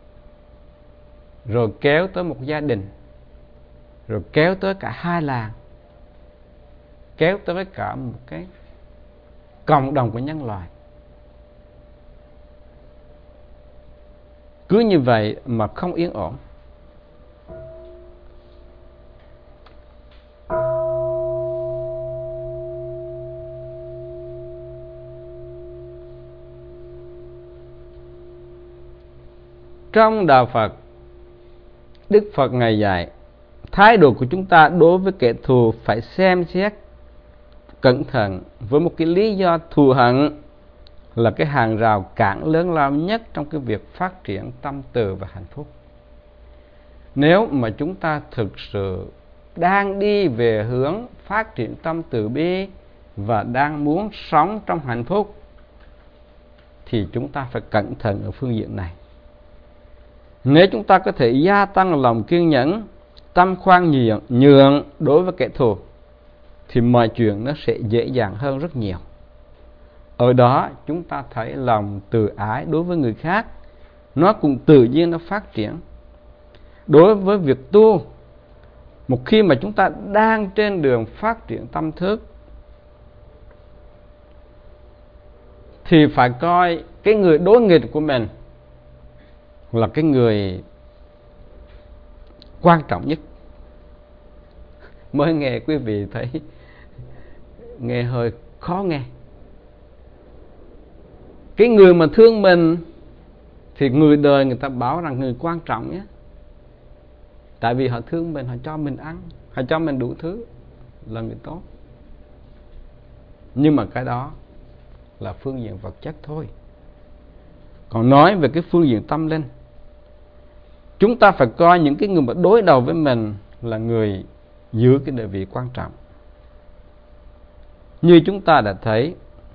rồi kéo tới một gia đình, rồi kéo tới cả hai làng, kéo tới cả một cái cộng đồng của nhân loại. Cứ như vậy mà không yên ổn. Trong đạo Phật, Đức Phật Ngài dạy thái độ của chúng ta đối với kẻ thù phải xem xét cẩn thận, với một cái lý do thù hận là cái hàng rào cản lớn lao nhất trong cái việc phát triển tâm từ và hạnh phúc. Nếu mà chúng ta thực sự đang đi về hướng phát triển tâm từ bi và đang muốn sống trong hạnh phúc, thì chúng ta phải cẩn thận ở phương diện này. Nếu chúng ta có thể gia tăng lòng kiên nhẫn, tâm khoan nhượng đối với kẻ thù thì mọi chuyện nó sẽ dễ dàng hơn rất nhiều. Ở đó chúng ta thấy lòng từ ái đối với người khác nó cũng tự nhiên nó phát triển. Đối với việc tu, một khi mà chúng ta đang trên đường phát triển tâm thức thì phải coi cái người đối nghịch của mình là cái người quan trọng nhất. Mới nghe quý vị thấy nghe hơi khó nghe. Cái người mà thương mình thì người đời người ta bảo rằng người quan trọng nhé. Tại vì họ thương mình, họ cho mình ăn, họ cho mình đủ thứ, là người tốt. Nhưng mà cái đó là phương diện vật chất thôi. Còn nói về cái phương diện tâm linh, chúng ta phải coi những cái người mà đối đầu với mình là người giữ cái địa vị quan trọng. Như chúng ta đã thấy,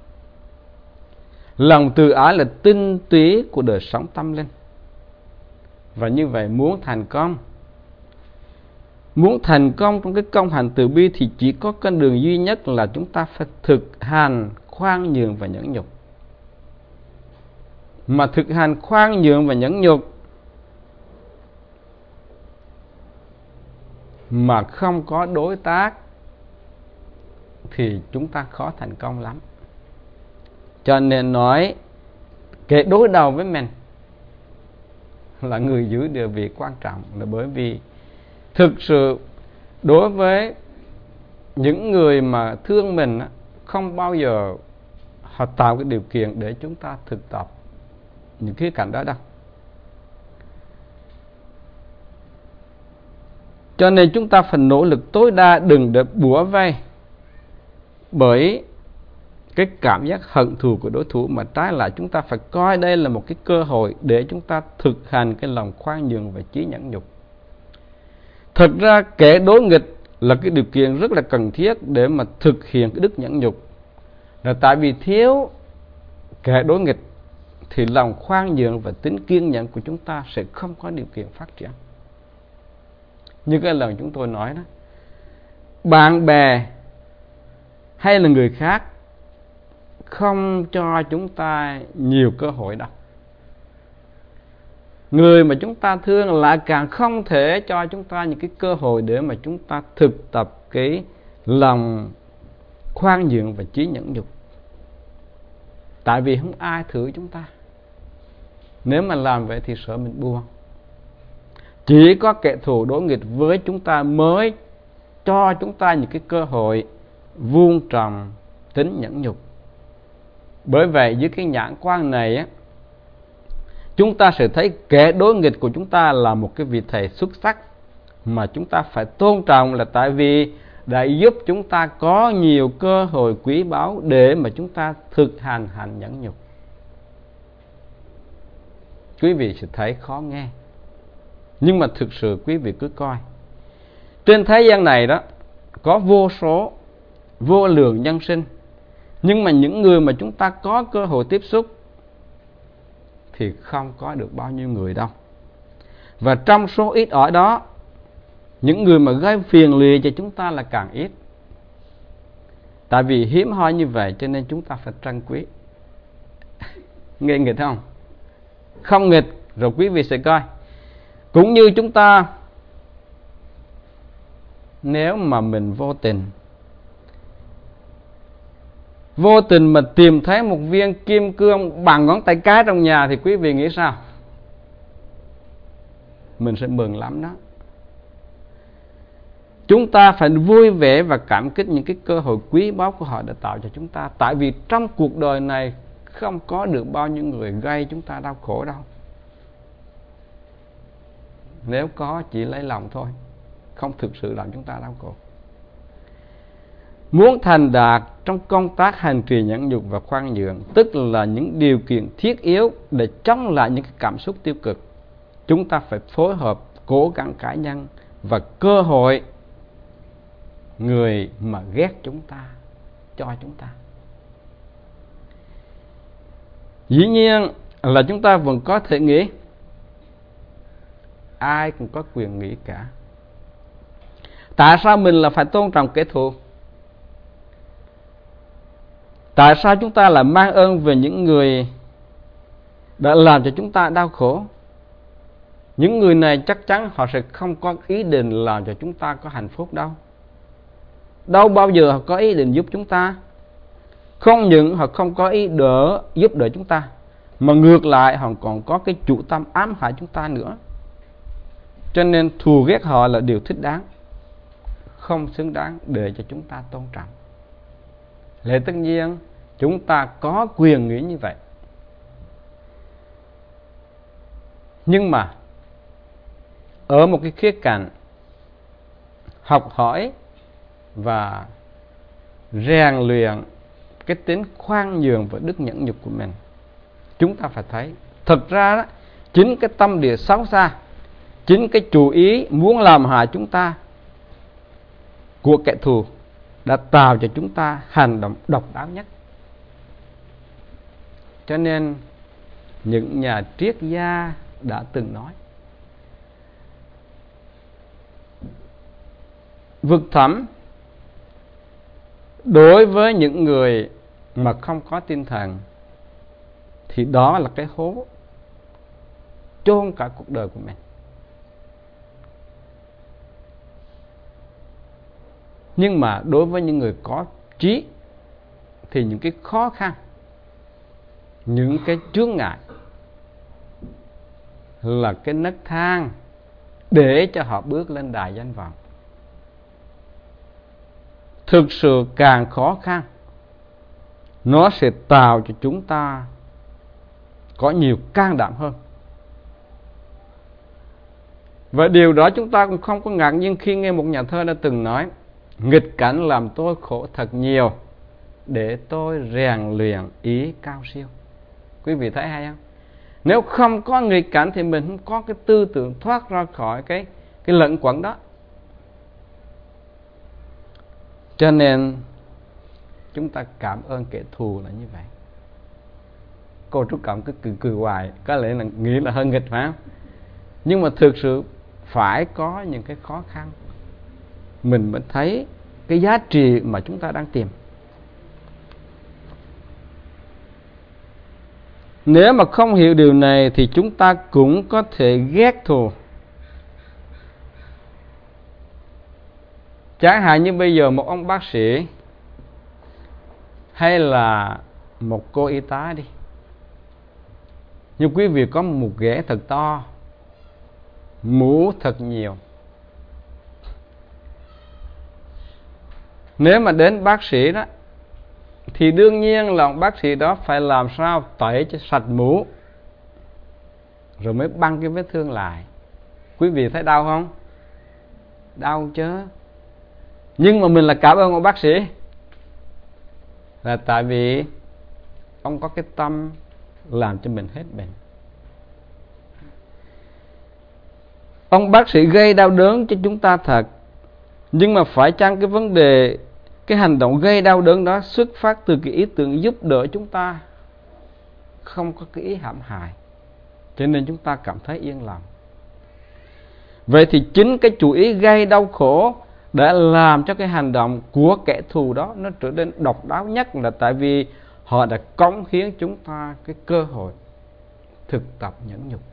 lòng từ ái là tinh túy của đời sống tâm linh. Và như vậy muốn thành công trong cái công hành từ bi thì chỉ có con đường duy nhất là chúng ta phải thực hành khoan nhượng và nhẫn nhục. Mà thực hành khoan nhượng và nhẫn nhục mà không có đối tác thì chúng ta khó thành công lắm. Cho nên nói kẻ đối đầu với mình là người giữ địa vị quan trọng, là bởi vì thực sự đối với những người mà thương mình không bao giờ họ tạo cái điều kiện để chúng ta thực tập những khía cạnh đó đâu. Cho nên chúng ta phải nỗ lực tối đa đừng để bủa vây bởi cái cảm giác hận thù của đối thủ, mà trái lại chúng ta phải coi đây là một cái cơ hội để chúng ta thực hành cái lòng khoan nhượng và trí nhẫn nhục. Thật ra kẻ đối nghịch là cái điều kiện rất là cần thiết để mà thực hiện cái đức nhẫn nhục. Là tại vì thiếu kẻ đối nghịch thì lòng khoan nhượng và tính kiên nhẫn của chúng ta sẽ không có điều kiện phát triển. Như cái lần chúng tôi nói đó, bạn bè hay là người khác không cho chúng ta nhiều cơ hội đâu. Người mà chúng ta thương lại càng không thể cho chúng ta những cái cơ hội để mà chúng ta thực tập cái lòng khoan nhượng và trí nhẫn nhục. Tại vì không ai thử chúng ta. Nếu mà làm vậy thì sợ mình buồn. Chỉ có kẻ thù đối nghịch với chúng ta mới cho chúng ta những cái cơ hội vuông trồng tính nhẫn nhục. Bởi vậy dưới cái nhãn quan này á, chúng ta sẽ thấy kẻ đối nghịch của chúng ta là một cái vị thầy xuất sắc mà chúng ta phải tôn trọng, là tại vì đã giúp chúng ta có nhiều cơ hội quý báu để mà chúng ta thực hành hành nhẫn nhục. Quý vị sẽ thấy khó nghe, nhưng mà thực sự quý vị cứ coi. Trên thế gian này đó có vô số, vô lượng nhân sinh, nhưng mà những người mà chúng ta có cơ hội tiếp xúc thì không có được bao nhiêu người đâu. Và trong số ít ỏi đó, những người mà gây phiền lụy cho chúng ta là càng ít. Tại vì hiếm hoi như vậy cho nên chúng ta phải trân quý. Nghe nghịch không? Không nghịch rồi quý vị sẽ coi. Cũng như chúng ta, nếu mà mình vô tình mà tìm thấy một viên kim cương bằng ngón tay cái trong nhà thì quý vị nghĩ sao? Mình sẽ mừng lắm đó. Chúng ta phải vui vẻ và cảm kích những cái cơ hội quý báu của họ đã tạo cho chúng ta. Tại vì trong cuộc đời này không có được bao nhiêu người gây chúng ta đau khổ đâu. Nếu có chỉ lấy lòng thôi, không thực sự làm chúng ta đau khổ. Muốn thành đạt trong công tác hành trì nhẫn nhục và khoan nhượng, tức là những điều kiện thiết yếu để chống lại những cái cảm xúc tiêu cực, chúng ta phải phối hợp cố gắng cá nhân và cơ hội người mà ghét chúng ta cho chúng ta. Dĩ nhiên là chúng ta vẫn có thể nghĩ, ai cũng có quyền nghĩ cả. Tại sao mình là phải tôn trọng kẻ thù? Tại sao chúng ta lại mang ơn về những người đã làm cho chúng ta đau khổ? Những người này chắc chắn họ sẽ không có ý định làm cho chúng ta có hạnh phúc đâu. Đâu bao giờ họ có ý định giúp chúng ta. Không những họ không có ý giúp đỡ chúng ta, mà ngược lại họ còn có cái chủ tâm ám hại chúng ta nữa. Cho nên thù ghét họ là điều thích đáng, không xứng đáng để cho chúng ta tôn trọng. Lẽ tất nhiên chúng ta có quyền nghĩ như vậy. Nhưng mà ở một cái khía cạnh học hỏi và rèn luyện cái tính khoan nhường và đức nhẫn nhục của mình, chúng ta phải thấy thực ra đó, chính cái tâm địa xấu xa, chính cái chủ ý muốn làm hại chúng ta của kẻ thù đã tạo cho chúng ta hành động độc ác nhất. Cho nên những nhà triết gia đã từng nói, vực thẳm đối với những người mà không có tinh thần thì đó là cái hố chôn cả cuộc đời của mình. Nhưng mà đối với những người có trí thì những cái khó khăn, những cái chướng ngại là cái nấc thang để cho họ bước lên đài danh vọng. Thực sự càng khó khăn, nó sẽ tạo cho chúng ta có nhiều can đảm hơn. Và điều đó chúng ta cũng không có ngạc nhiên khi nghe một nhà thơ đã từng nói: nghịch cảnh làm tôi khổ thật nhiều, để tôi rèn luyện ý cao siêu. Quý vị thấy hay không? Nếu không có nghịch cảnh thì mình không có cái tư tưởng thoát ra khỏi cái lẩn quẩn đó. Cho nên chúng ta cảm ơn kẻ thù là như vậy. Cô Trúc Cộng cứ cười hoài, có lẽ là nghĩ là hơi nghịch phải không? Nhưng mà thực sự phải có những cái khó khăn mình mới thấy cái giá trị mà chúng ta đang tìm. Nếu mà không hiểu điều này thì chúng ta cũng có thể ghét thù. Chẳng hạn như bây giờ một ông bác sĩ hay là một cô y tá đi, nhưng quý vị có một ghẻ thật to, mũ thật nhiều. Nếu mà đến bác sĩ đó thì đương nhiên là ông bác sĩ đó phải làm sao tẩy cho sạch mũ rồi mới băng cái vết thương lại. Quý vị thấy đau không? Đau chứ. Nhưng mà mình là cảm ơn ông bác sĩ là tại vì ông có cái tâm làm cho mình hết bệnh. Ông bác sĩ gây đau đớn cho chúng ta thật, nhưng mà phải chăng cái vấn đề, cái hành động gây đau đớn đó xuất phát từ cái ý tưởng giúp đỡ chúng ta, không có cái ý hãm hại, cho nên chúng ta cảm thấy yên lòng. Vậy thì chính cái chủ ý gây đau khổ đã làm cho cái hành động của kẻ thù đó nó trở nên độc đáo nhất, là tại vì họ đã cống hiến chúng ta cái cơ hội thực tập nhẫn nhục.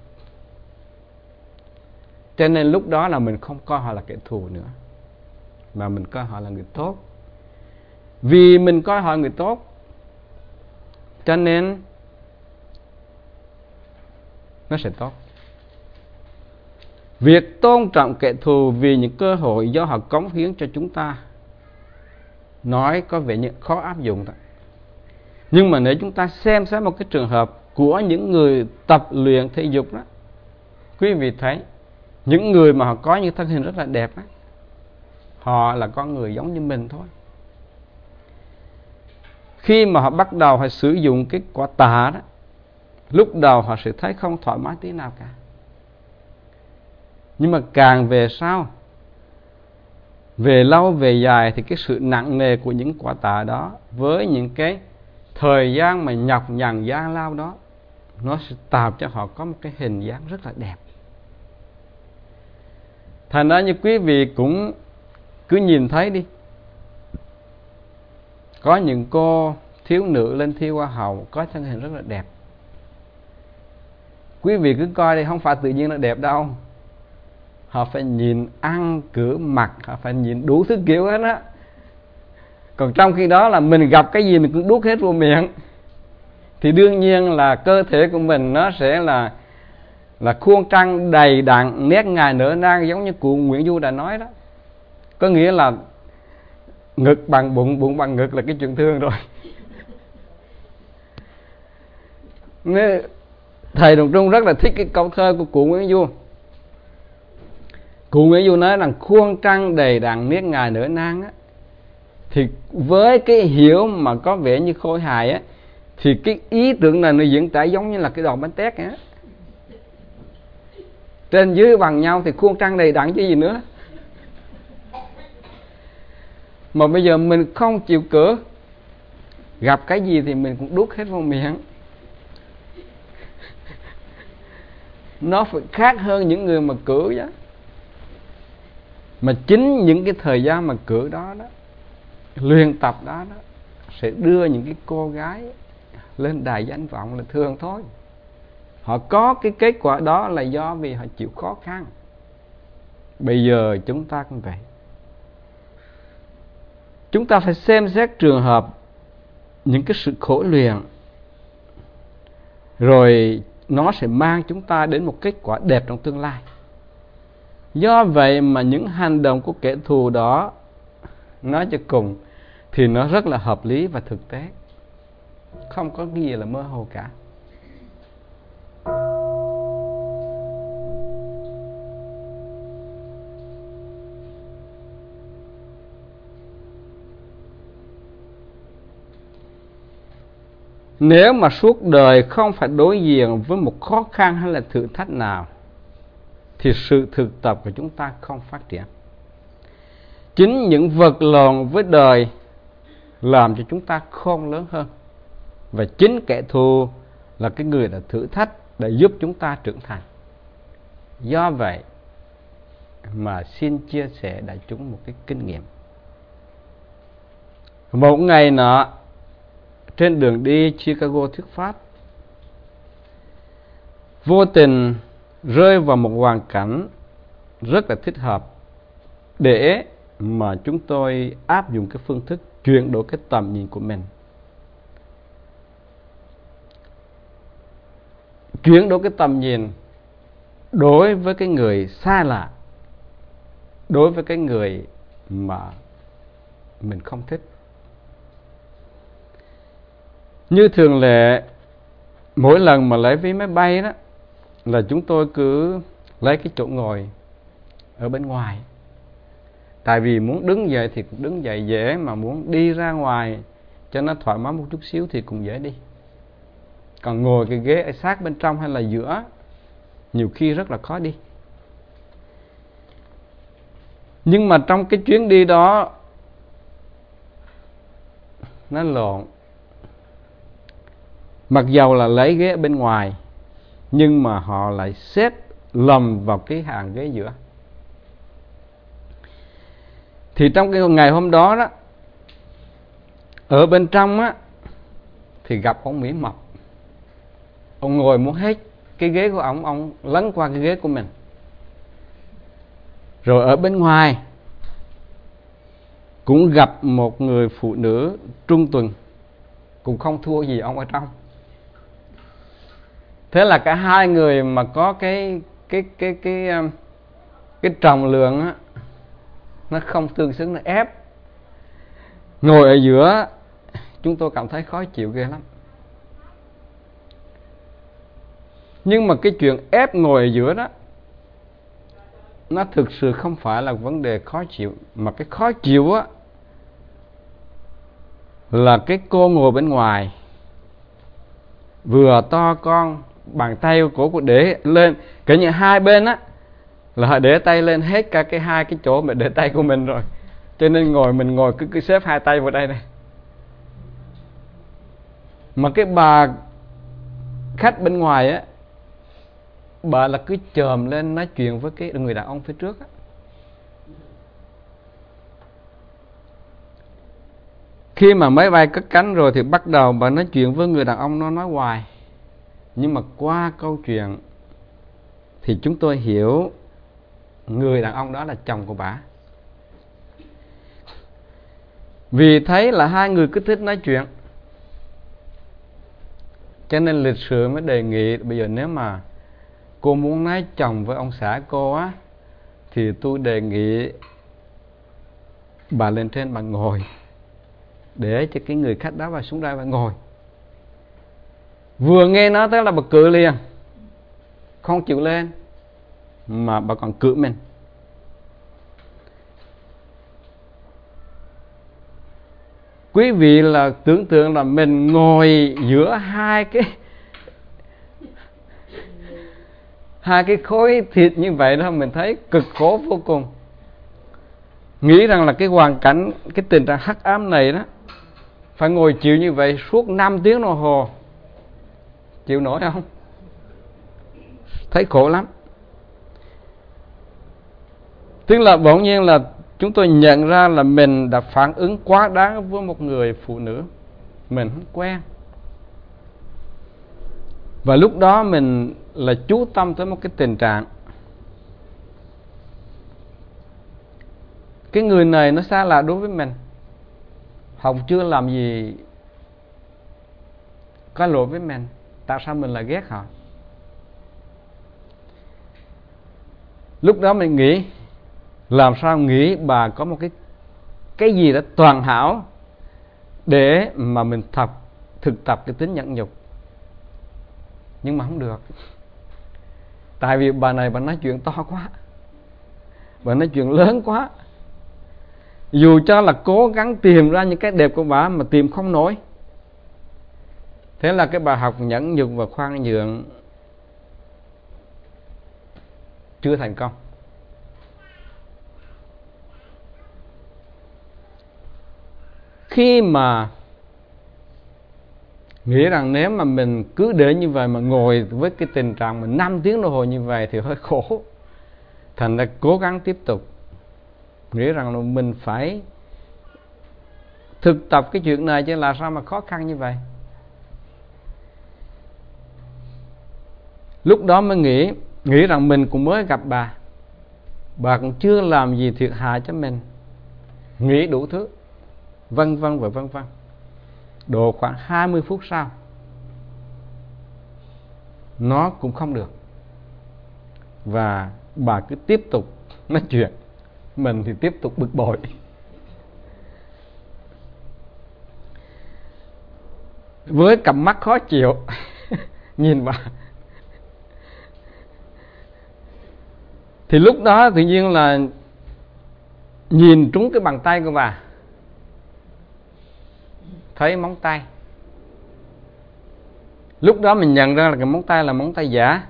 Cho nên lúc đó là mình không coi họ là kẻ thù nữa, mà mình coi họ là người tốt. Vì mình coi họ người tốt cho nên nó sẽ tốt. Việc tôn trọng kẻ thù vì những cơ hội do họ cống hiến cho chúng ta nói có vẻ như khó áp dụng thôi. Nhưng mà nếu chúng ta xem xét một cái trường hợp của những người tập luyện thể dục đó, quý vị thấy những người mà họ có những thân hình rất là đẹp đó, họ là con người giống như mình thôi. Khi mà họ bắt đầu họ sử dụng cái quả tạ đó, lúc đầu họ sẽ thấy không thoải mái tí nào cả. Nhưng mà càng về sau, về lâu về dài thì cái sự nặng nề của những quả tạ đó với những cái thời gian mà nhọc nhằn gian lao đó, nó sẽ tạo cho họ có một cái hình dáng rất là đẹp. Thành ra như quý vị cũng Cứ nhìn thấy đi, có những cô thiếu nữ lên thi hoa hậu có thân hình rất là đẹp. Quý vị cứ coi đi, không phải tự nhiên là đẹp đâu. Họ phải nhìn ăn, cử, mặc, họ phải nhìn đủ thứ kiểu hết á. Còn trong khi đó là mình gặp cái gì mình cũng đút hết vô miệng, thì đương nhiên là cơ thể của mình nó sẽ là khuôn trăng đầy đặn, nét ngài nở nang, giống như cụ Nguyễn Du đã nói đó. Có nghĩa là ngực bằng bụng, bụng bằng ngực là cái chuyện thương rồi. Nên thầy Đồng Trung rất là thích cái câu thơ của cụ Nguyễn Du. Cụ Nguyễn Du nói rằng khuôn trăng đầy đặn, nét ngài nở nang á, thì với cái hiểu mà có vẻ như khôi hài á, thì cái ý tưởng này nó diễn tả giống như là cái đòn bánh tét á. Trên dưới bằng nhau thì khuôn trăng đầy đặn chứ gì nữa. Mà bây giờ mình không chịu cửa, gặp cái gì thì mình cũng đút hết vào miệng. Nó phải khác hơn những người mà cử chứ. Mà chính những cái thời gian mà cử đó đó, luyện tập đó đó, sẽ đưa những cái cô gái lên đài danh vọng là thường thôi. Họ có cái kết quả đó là do vì họ chịu khó khăn. Bây giờ chúng ta cũng vậy. Chúng ta phải xem xét trường hợp những cái sự khổ luyện, rồi nó sẽ mang chúng ta đến một kết quả đẹp trong tương lai. Do vậy mà những hành động của kẻ thù đó, nói cho cùng thì nó rất là hợp lý và thực tế, không có cái gì là mơ hồ cả. Nếu mà suốt đời không phải đối diện với một khó khăn hay là thử thách nào, thì sự thực tập của chúng ta không phát triển. Chính những vật lộn với đời làm cho chúng ta khôn lớn hơn. Và chính kẻ thù là cái người đã thử thách để giúp chúng ta trưởng thành. Do vậy mà xin chia sẻ đại chúng một cái kinh nghiệm. Một ngày nọ, trên đường đi Chicago thuyết pháp, vô tình rơi vào một hoàn cảnh rất là thích hợp để mà chúng tôi áp dụng cái phương thức chuyển đổi cái tầm nhìn của mình. Chuyển đổi cái tầm nhìn đối với cái người xa lạ, đối với cái người mà mình không thích. Như thường lệ, mỗi lần mà lấy vé máy bay đó, là chúng tôi cứ lấy cái chỗ ngồi ở bên ngoài. Tại vì muốn đứng dậy thì cũng đứng dậy dễ, mà muốn đi ra ngoài cho nó thoải mái một chút xíu thì cũng dễ đi. Còn ngồi cái ghế ở sát bên trong hay là giữa, nhiều khi rất là khó đi. Nhưng mà trong cái chuyến đi đó, nó lộn. Mặc dầu là lấy ghế bên ngoài, nhưng mà họ lại xếp lầm vào cái hàng ghế giữa. Thì trong cái ngày hôm đó đó, ở bên trong á, thì gặp ông Mỹ Mộc. Ông ngồi muốn hết cái ghế của ông lấn qua cái ghế của mình. Rồi ở bên ngoài cũng gặp một người phụ nữ trung tuần, cũng không thua gì ông ở trong. Thế là cả hai người mà có cái trọng lượng á, nó không tương xứng, nó ép. Ngồi ở giữa, chúng tôi cảm thấy khó chịu ghê lắm. Nhưng mà cái chuyện ép ngồi ở giữa đó, nó thực sự không phải là vấn đề khó chịu. Mà cái khó chịu á, là cái cô ngồi bên ngoài, vừa to con, bàn tay của cổ để lên, kể như hai bên á, là họ để tay lên hết cả cái hai cái chỗ mà để tay của mình rồi. Cho nên mình ngồi cứ xếp hai tay vào đây này. Mà cái bà khách bên ngoài á, bà là cứ chồm lên nói chuyện với cái người đàn ông phía trước á. Khi mà máy bay cất cánh rồi thì bắt đầu bà nói chuyện với người đàn ông, nó nói hoài. Nhưng mà qua câu chuyện thì chúng tôi hiểu người đàn ông đó là chồng của bà. Vì thấy là hai người cứ thích nói chuyện, cho nên lịch sự mới đề nghị bây giờ nếu mà cô muốn nói chồng với ông xã cô á, thì tôi đề nghị bà lên trên bà ngồi, để cho cái người khách đó vào xuống đây và ngồi. Vừa nghe nói tới là bà cự liền, không chịu lên, mà bà còn cự mình. Quý vị là tưởng tượng là mình ngồi giữa hai cái khối thịt như vậy đó, mình thấy cực khổ vô cùng. Nghĩ rằng là cái hoàn cảnh, cái tình trạng hắc ám này đó, phải ngồi chịu như vậy suốt 5 tiếng đồng hồ, chịu nổi không? Thấy khổ lắm. Tức là bỗng nhiên là chúng tôi nhận ra là mình đã phản ứng quá đáng với một người phụ nữ mình không quen. Và lúc đó mình là chú tâm tới một cái tình trạng, cái người này nó xa lạ đối với mình, họ chưa làm gì có lỗi với mình, tại sao mình lại ghét họ? Lúc đó mình nghĩ, làm sao nghĩ bà có một cái gì đó toàn hảo để mà mình thực tập cái tính nhẫn nhục. Nhưng mà không được. Tại vì bà này bà nói chuyện to quá, bà nói chuyện lớn quá. Dù cho là cố gắng tìm ra những cái đẹp của bà mà tìm không nổi. Thế là cái bài học nhẫn nhục và khoan nhượng chưa thành công. Khi mà nghĩ rằng nếu mà mình cứ để như vậy mà ngồi với cái tình trạng mà 5 tiếng đồng hồ như vậy thì hơi khổ, thành ra cố gắng tiếp tục, nghĩ rằng là mình phải thực tập cái chuyện này, chứ là sao mà khó khăn như vậy. Lúc đó mới nghĩ rằng mình cũng mới gặp bà cũng chưa làm gì thiệt hại cho mình, nghĩ đủ thứ, vân vân và vân vân. Độ khoảng 20 phút sau, nó cũng không được, và bà cứ tiếp tục nói chuyện, mình thì tiếp tục bực bội. Với cặp mắt khó chịu nhìn bà, thì lúc đó tự nhiên là nhìn trúng cái bàn tay của bà, thấy móng tay. Lúc đó mình nhận ra là cái móng tay là móng tay giả.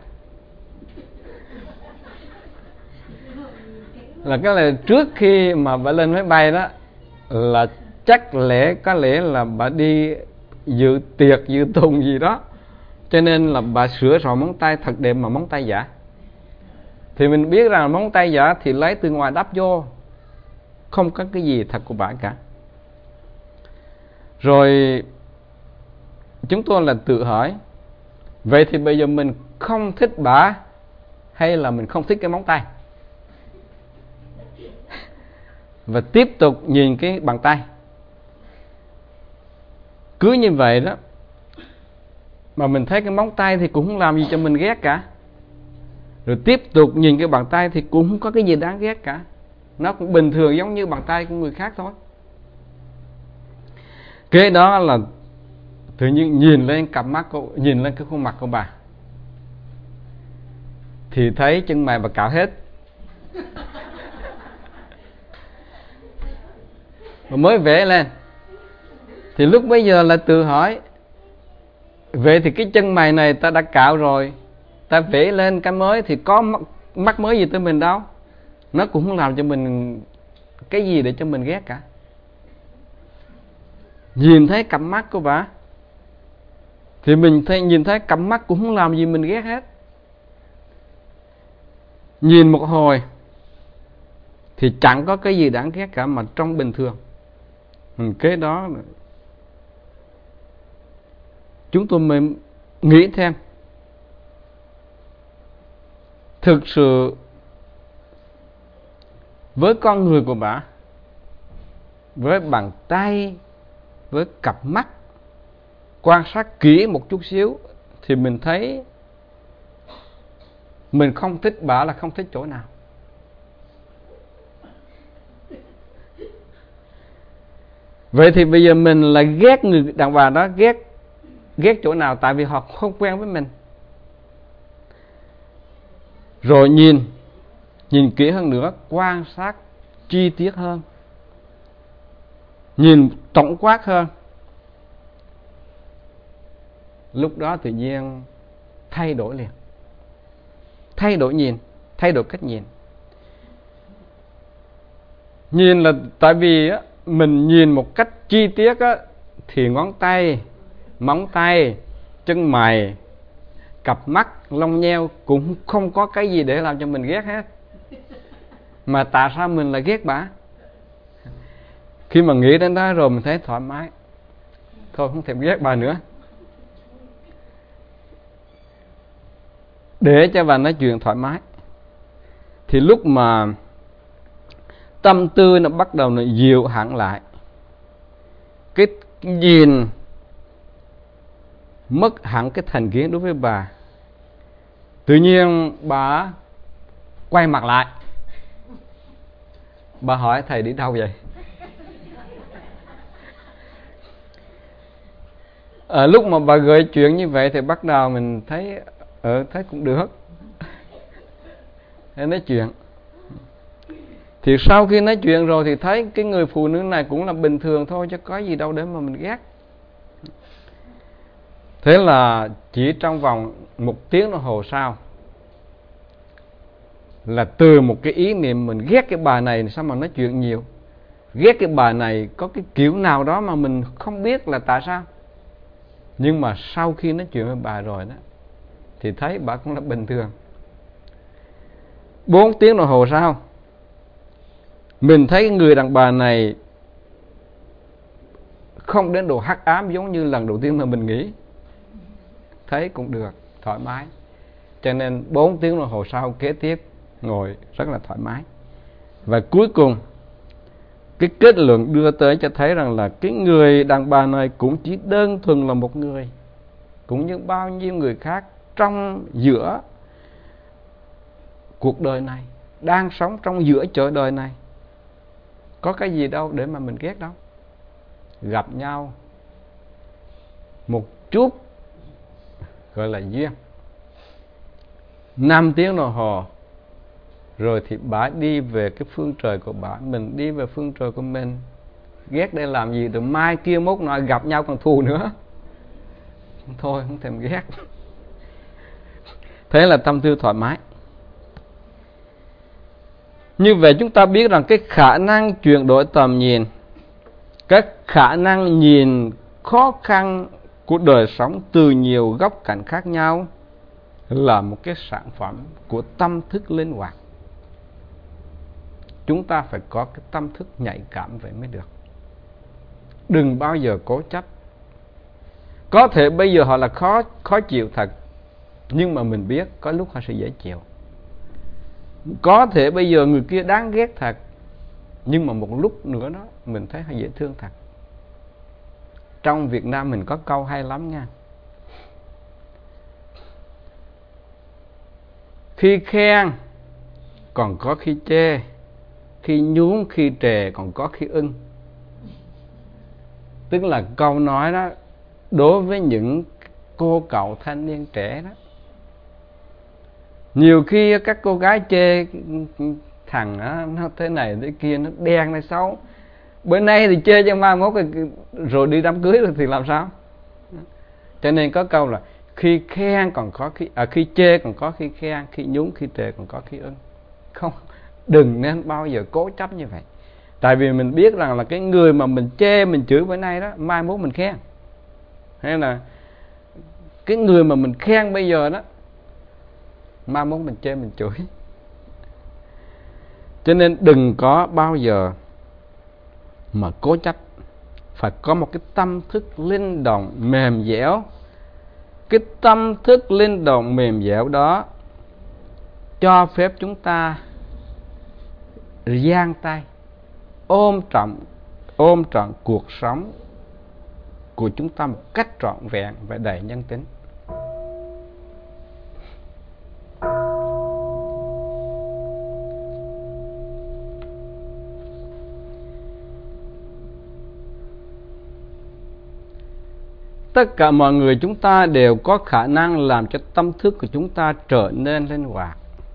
Là cái là trước khi mà bà lên máy bay đó, là chắc có lẽ là bà đi dự tiệc dự tùng gì đó, cho nên là bà sửa soạn móng tay thật đẹp mà móng tay giả. Thì mình biết rằng móng tay giả thì lấy từ ngoài đắp vô, không có cái gì thật của bà cả. Rồi chúng tôi là tự hỏi, vậy thì bây giờ mình không thích bà hay là mình không thích cái móng tay? Và tiếp tục nhìn cái bàn tay. Cứ như vậy đó, mà mình thấy cái móng tay thì cũng không làm gì cho mình ghét cả. Rồi tiếp tục nhìn cái bàn tay thì cũng không có cái gì đáng ghét cả, nó cũng bình thường giống như bàn tay của người khác thôi. Kế đó là tự nhiên nhìn lên cặp mắt nhìn lên cái khuôn mặt của bà, thì thấy chân mày bà cạo hết. Mà mới vẽ lên. Thì lúc bấy giờ là tự hỏi, vậy thì cái chân mày này ta đã cạo rồi, ta vẽ lên cái mới thì có mắc mới gì tới mình đâu, nó cũng không làm cho mình cái gì để cho mình ghét cả. Nhìn thấy cặp mắt của bà thì mình nhìn thấy cặp mắt cũng không làm gì mình ghét hết. Nhìn một hồi thì chẳng có cái gì đáng ghét cả, mà trong bình thường. Kế đó chúng tôi mới nghĩ thêm. Thực sự với con người của bà, với bàn tay, với cặp mắt, quan sát kỹ một chút xíu thì mình thấy mình không thích bà là không thích chỗ nào. Vậy thì bây giờ mình là ghét người đàn bà đó, ghét chỗ nào? Tại vì họ không quen với mình. Rồi nhìn kỹ hơn nữa, quan sát chi tiết hơn, nhìn tổng quát hơn. Lúc đó tự nhiên thay đổi liền, thay đổi nhìn, thay đổi cách nhìn. Nhìn là tại vì á, mình nhìn một cách chi tiết á, thì ngón tay, móng tay, chân mày, cặp mắt, lông nheo cũng không có cái gì để làm cho mình ghét hết. Mà tại sao mình lại ghét bà? Khi mà nghĩ đến đó rồi mình thấy thoải mái, thôi không thèm ghét bà nữa, để cho bà nói chuyện thoải mái. Thì lúc mà tâm tư nó bắt đầu nó dịu hẳn lại, cái nhìn mất hẳn cái thành kiến đối với bà, tự nhiên bà quay mặt lại, bà hỏi thầy đi đâu vậy? Lúc mà bà gợi chuyện như vậy thì bắt đầu mình thấy thấy cũng được, thế nói chuyện. Thì sau khi nói chuyện rồi thì thấy cái người phụ nữ này cũng là bình thường thôi, chứ có gì đâu để mà mình ghét. Thế là chỉ trong vòng 1 tiếng đồng hồ sau, là từ một cái ý niệm mình ghét cái bà này, sao mà nói chuyện nhiều, ghét cái bà này có cái kiểu nào đó mà mình không biết là tại sao. Nhưng mà sau khi nói chuyện với bà rồi đó, thì thấy bà cũng là bình thường. 4 tiếng đồng hồ sau, mình thấy người đàn bà này không đến độ hắc ám giống như lần đầu tiên mà mình nghĩ. Thấy cũng được, thoải mái. Cho nên 4 tiếng đồng hồ sau kế tiếp ngồi rất là thoải mái. Và cuối cùng cái kết luận đưa tới cho thấy rằng là cái người đàn bà này cũng chỉ đơn thuần là một người, cũng như bao nhiêu người khác trong giữa cuộc đời này, đang sống trong giữa chợ đời này. Có cái gì đâu để mà mình ghét đâu. Gặp nhau một chút gọi là duyên. 5 tiếng đồng hồ rồi thì bà đi về cái phương trời của bà, mình đi về phương trời của mình. Ghét để làm gì? Từ mai kia mốt nọ gặp nhau còn thù nữa. Thôi không thèm ghét. Thế là tâm tư thoải mái. Như vậy chúng ta biết rằng cái khả năng chuyển đổi tầm nhìn, cái khả năng nhìn khó khăn của đời sống từ nhiều góc cạnh khác nhau là một cái sản phẩm của tâm thức linh hoạt. Chúng ta phải có cái tâm thức nhạy cảm vậy mới được. Đừng bao giờ cố chấp. Có thể bây giờ họ là khó chịu thật, nhưng mà mình biết có lúc họ sẽ dễ chịu. Có thể bây giờ người kia đáng ghét thật, nhưng mà một lúc nữa đó mình thấy họ dễ thương thật. Trong Việt Nam mình có câu hay lắm nha. Khi khen còn có khi chê, khi nhún khi trề còn có khi ưng. Tức là câu nói đó đối với những cô cậu thanh niên trẻ đó. Nhiều khi các cô gái chê thằng đó, nó thế này thế kia, nó đen nó xấu. Bữa nay thì chê cho mai mốt rồi đi đám cưới rồi thì làm sao? Cho nên có câu là khi khen còn có khi chê còn có khi khen, khi nhún khi trề còn có khi ưng. Không, đừng nên bao giờ cố chấp như vậy. Tại vì mình biết rằng là cái người mà mình chê mình chửi bữa nay đó, mai mốt mình khen. Hay là cái người mà mình khen bây giờ đó, mai mốt mình chê mình chửi. Cho nên đừng có bao giờ mà cố chấp. Phải có một cái tâm thức linh động, mềm dẻo, Cái tâm thức linh động mềm dẻo đó cho phép chúng ta giang tay ôm trọn cuộc sống của chúng ta một cách trọn vẹn và đầy nhân tính. Tất cả mọi người chúng ta đều có khả năng làm cho tâm thức của chúng ta trở nên linh hoạt.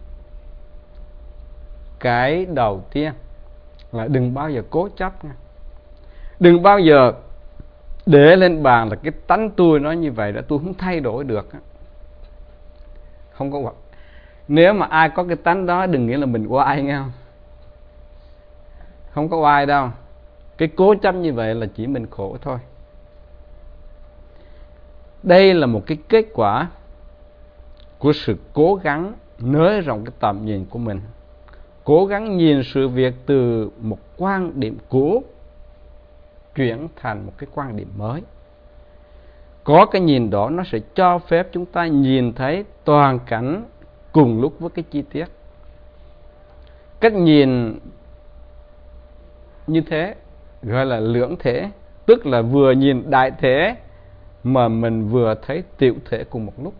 Cái đầu tiên là đừng bao giờ cố chấp nha. Đừng bao giờ để lên bàn là cái tánh tôi nói như vậy đã tôi không thay đổi được. Không có. Nếu mà ai có cái tánh đó đừng nghĩ là mình oai nghe không? Không có oai đâu. Cái cố chấp như vậy là chỉ mình khổ thôi. Đây là một cái kết quả của sự cố gắng nới rộng cái tầm nhìn của mình. Cố gắng nhìn sự việc từ một quan điểm cũ chuyển thành một cái quan điểm mới. Có cái nhìn đó nó sẽ cho phép chúng ta nhìn thấy toàn cảnh cùng lúc với cái chi tiết. Cách nhìn như thế gọi là lưỡng thể, tức là vừa nhìn đại thể mà mình vừa thấy tiểu thể cùng một lúc.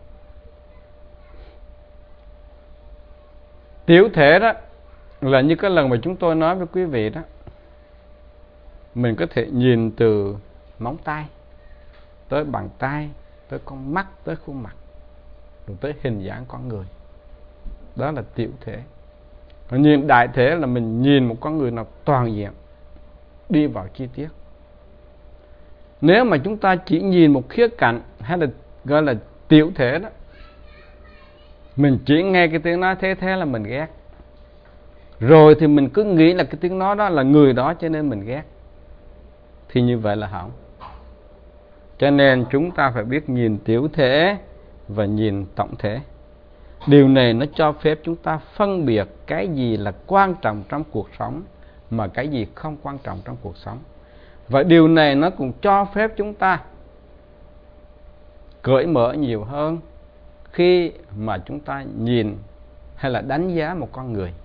Tiểu thể đó là như cái lần mà chúng tôi nói với quý vị đó. Mình có thể nhìn từ móng tay tới bàn tay, tới con mắt, tới khuôn mặt, rồi tới hình dáng con người. Đó là tiểu thể. Còn nhìn đại thể là mình nhìn một con người nào toàn diện, đi vào chi tiết. Nếu mà chúng ta chỉ nhìn một khía cạnh hay là gọi là tiểu thể đó, mình chỉ nghe cái tiếng nói thế là mình ghét. Rồi thì mình cứ nghĩ là cái tiếng nói đó là người đó cho nên mình ghét. Thì như vậy là hỏng. Cho nên chúng ta phải biết nhìn tiểu thể và nhìn tổng thể. Điều này nó cho phép chúng ta phân biệt cái gì là quan trọng trong cuộc sống mà cái gì không quan trọng trong cuộc sống. Và điều này nó cũng cho phép chúng ta cởi mở nhiều hơn khi mà chúng ta nhìn hay là đánh giá một con người.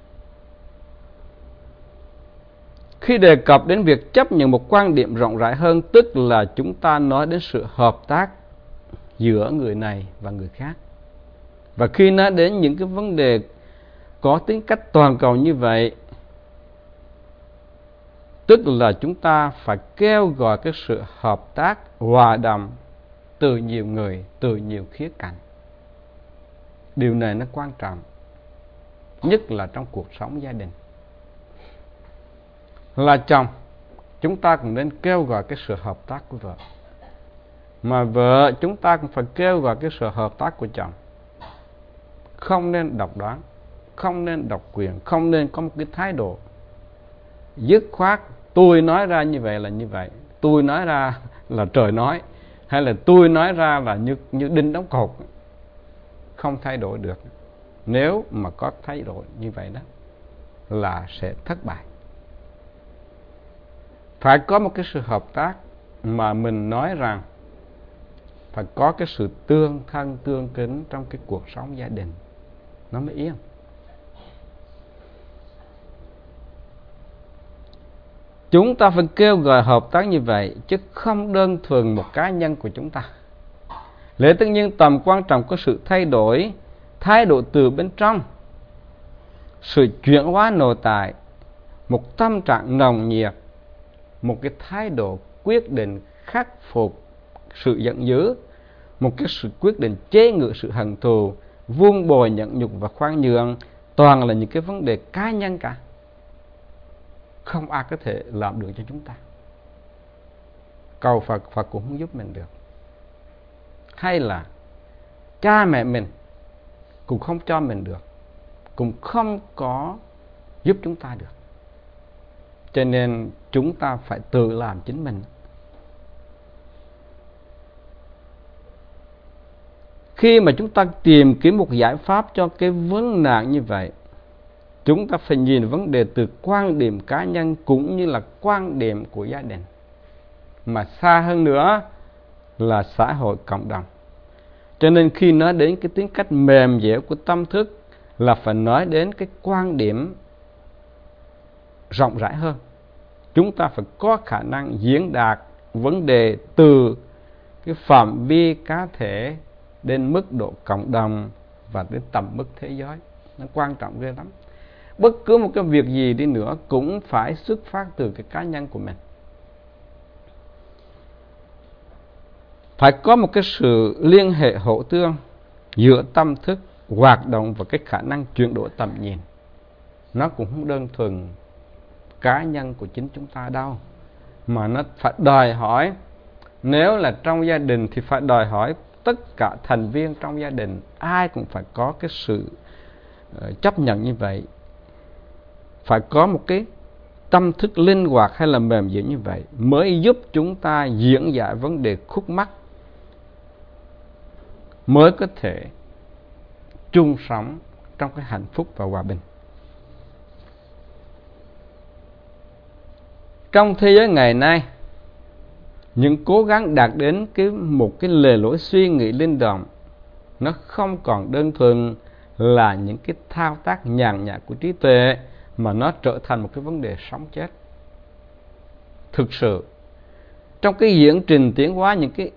Khi đề cập đến việc chấp nhận một quan điểm rộng rãi hơn, tức là chúng ta nói đến sự hợp tác giữa người này và người khác. Và khi nói đến những cái vấn đề có tính cách toàn cầu như vậy, tức là chúng ta phải kêu gọi cái sự hợp tác hòa đồng từ nhiều người, từ nhiều khía cạnh. Điều này nó quan trọng, nhất là trong cuộc sống gia đình. Là chồng, chúng ta cũng nên kêu gọi cái sự hợp tác của vợ. Mà vợ, chúng ta cũng phải kêu gọi cái sự hợp tác của chồng. Không nên độc đoán, không nên độc quyền, không nên có một cái thái độ dứt khoát. Tôi nói ra như vậy là như vậy, tôi nói ra là trời nói, hay là tôi nói ra là như đinh đóng cột. Không thay đổi được. Nếu mà có thay đổi như vậy đó là sẽ thất bại. Phải có một cái sự hợp tác mà mình nói rằng phải có cái sự tương thân tương kính trong cái cuộc sống gia đình, nó mới yên. Chúng ta phải kêu gọi hợp tác như vậy, chứ không đơn thuần một cá nhân của chúng ta. Lẽ tất nhiên tầm quan trọng của sự thay đổi, thái độ từ bên trong, sự chuyển hóa nội tại, một tâm trạng nồng nhiệt, một cái thái độ quyết định khắc phục sự giận dữ, một cái sự quyết định chế ngự sự hận thù, vun bồi nhẫn nhục và khoan nhượng, toàn là những cái vấn đề cá nhân cả. Không ai có thể làm được cho chúng ta. Cầu Phật, Phật cũng không giúp mình được. Hay là cha mẹ mình cũng không cho mình được, cũng không có giúp chúng ta được. Cho nên chúng ta phải tự làm chính mình. Khi mà chúng ta tìm kiếm một giải pháp cho cái vấn nạn như vậy, chúng ta phải nhìn vấn đề từ quan điểm cá nhân cũng như là quan điểm của gia đình, mà xa hơn nữa là xã hội cộng đồng. Cho nên khi nói đến cái tính cách mềm dẻo của tâm thức là phải nói đến cái quan điểm rộng rãi hơn. Chúng ta phải có khả năng diễn đạt vấn đề từ cái phạm vi cá thể đến mức độ cộng đồng và đến tầm mức thế giới. Nó quan trọng ghê lắm. Bất cứ một cái việc gì đi nữa cũng phải xuất phát từ cái cá nhân của mình. Phải có một cái sự liên hệ hỗ tương giữa tâm thức, hoạt động và cái khả năng chuyển đổi tầm nhìn. Nó cũng không đơn thuần cá nhân của chính chúng ta đâu, mà nó phải đòi hỏi, nếu là trong gia đình thì phải đòi hỏi tất cả thành viên trong gia đình ai cũng phải có cái sự chấp nhận như vậy, phải có một cái tâm thức linh hoạt hay là mềm dẻo như vậy mới giúp chúng ta diễn giải vấn đề khúc mắc, mới có thể chung sống trong cái hạnh phúc và hòa bình. Trong thế giới ngày nay, những cố gắng đạt đến một cái lề lối suy nghĩ linh động, nó không còn đơn thuần là những cái thao tác nhàn nhạt của trí tuệ, mà nó trở thành một cái vấn đề sống chết. Thực sự, trong cái diễn trình tiến hóa,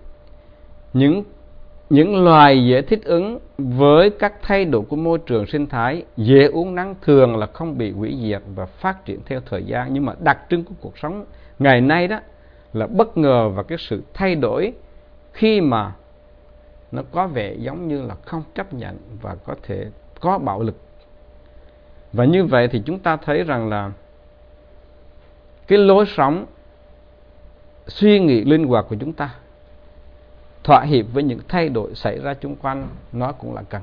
những loài dễ thích ứng với các thay đổi của môi trường sinh thái, dễ uống nắng, thường là không bị hủy diệt và phát triển theo thời gian. Nhưng mà đặc trưng của cuộc sống ngày nay đó là bất ngờ và cái sự thay đổi khi mà nó có vẻ giống như là không chấp nhận và có thể có bạo lực. Và như vậy thì chúng ta thấy rằng là cái lối sống suy nghĩ linh hoạt của chúng ta, thỏa hiệp với những thay đổi xảy ra xung quanh, nó cũng là cần.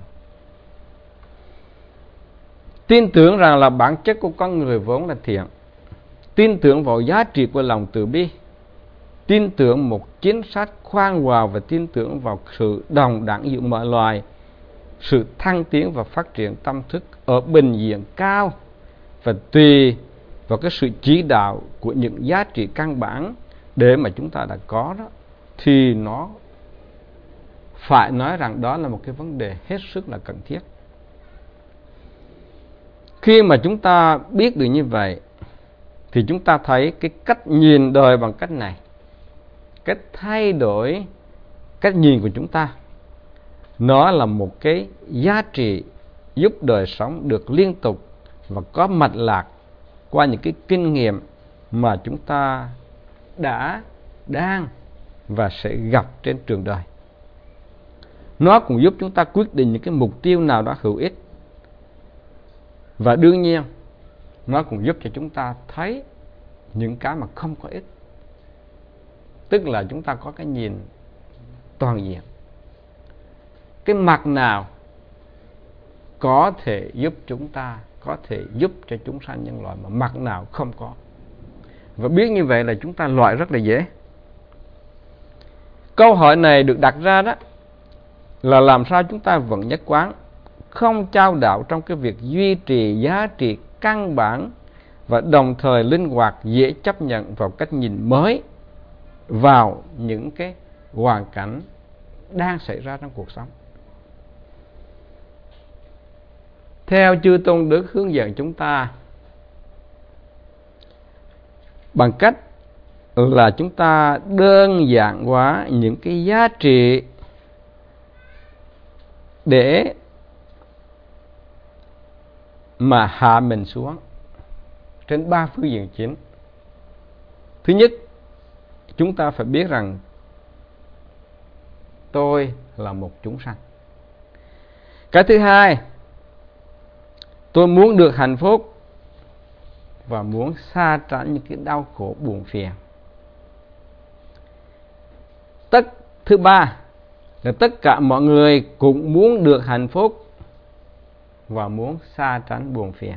Tin tưởng rằng là bản chất của con người vốn là thiện, tin tưởng vào giá trị của lòng từ bi, tin tưởng một chính sách khoan hòa và tin tưởng vào sự đồng đẳng giữa mọi loài, sự thăng tiến và phát triển tâm thức ở bình diện cao, và tùy vào cái sự chỉ đạo của những giá trị căn bản để mà chúng ta đã có đó, thì nó phải nói rằng đó là một cái vấn đề hết sức là cần thiết. Khi mà chúng ta biết được như vậy thì chúng ta thấy cái cách nhìn đời bằng cách này, cách thay đổi cách nhìn của chúng ta, nó là một cái giá trị giúp đời sống được liên tục và có mạch lạc qua những cái kinh nghiệm mà chúng ta đã, đang và sẽ gặp trên trường đời. Nó cũng giúp chúng ta quyết định những cái mục tiêu nào đó hữu ích. Và đương nhiên, nó cũng giúp cho chúng ta thấy những cái mà không có ích. Tức là chúng ta có cái nhìn toàn diện. Cái mặt nào có thể giúp chúng ta, có thể giúp cho chúng sanh nhân loại, mà mặt nào không có. Và biết như vậy là chúng ta loại rất là dễ. Câu hỏi này được đặt ra đó là làm sao chúng ta vẫn nhất quán, không chao đảo trong cái việc duy trì giá trị căn bản và đồng thời linh hoạt, dễ chấp nhận vào cách nhìn mới vào những cái hoàn cảnh đang xảy ra trong cuộc sống. Theo chư Tôn Đức hướng dẫn chúng ta bằng cách là chúng ta đơn giản hóa những cái giá trị để mà hạ mình xuống trên 3 phương diện chính. Thứ nhất, chúng ta phải biết rằng tôi là một chúng sanh. Cái thứ hai, tôi muốn được hạnh phúc và muốn xa tránh những cái đau khổ buồn phiền. Thứ ba là tất cả mọi người cũng muốn được hạnh phúc và muốn xa tránh buồn phiền.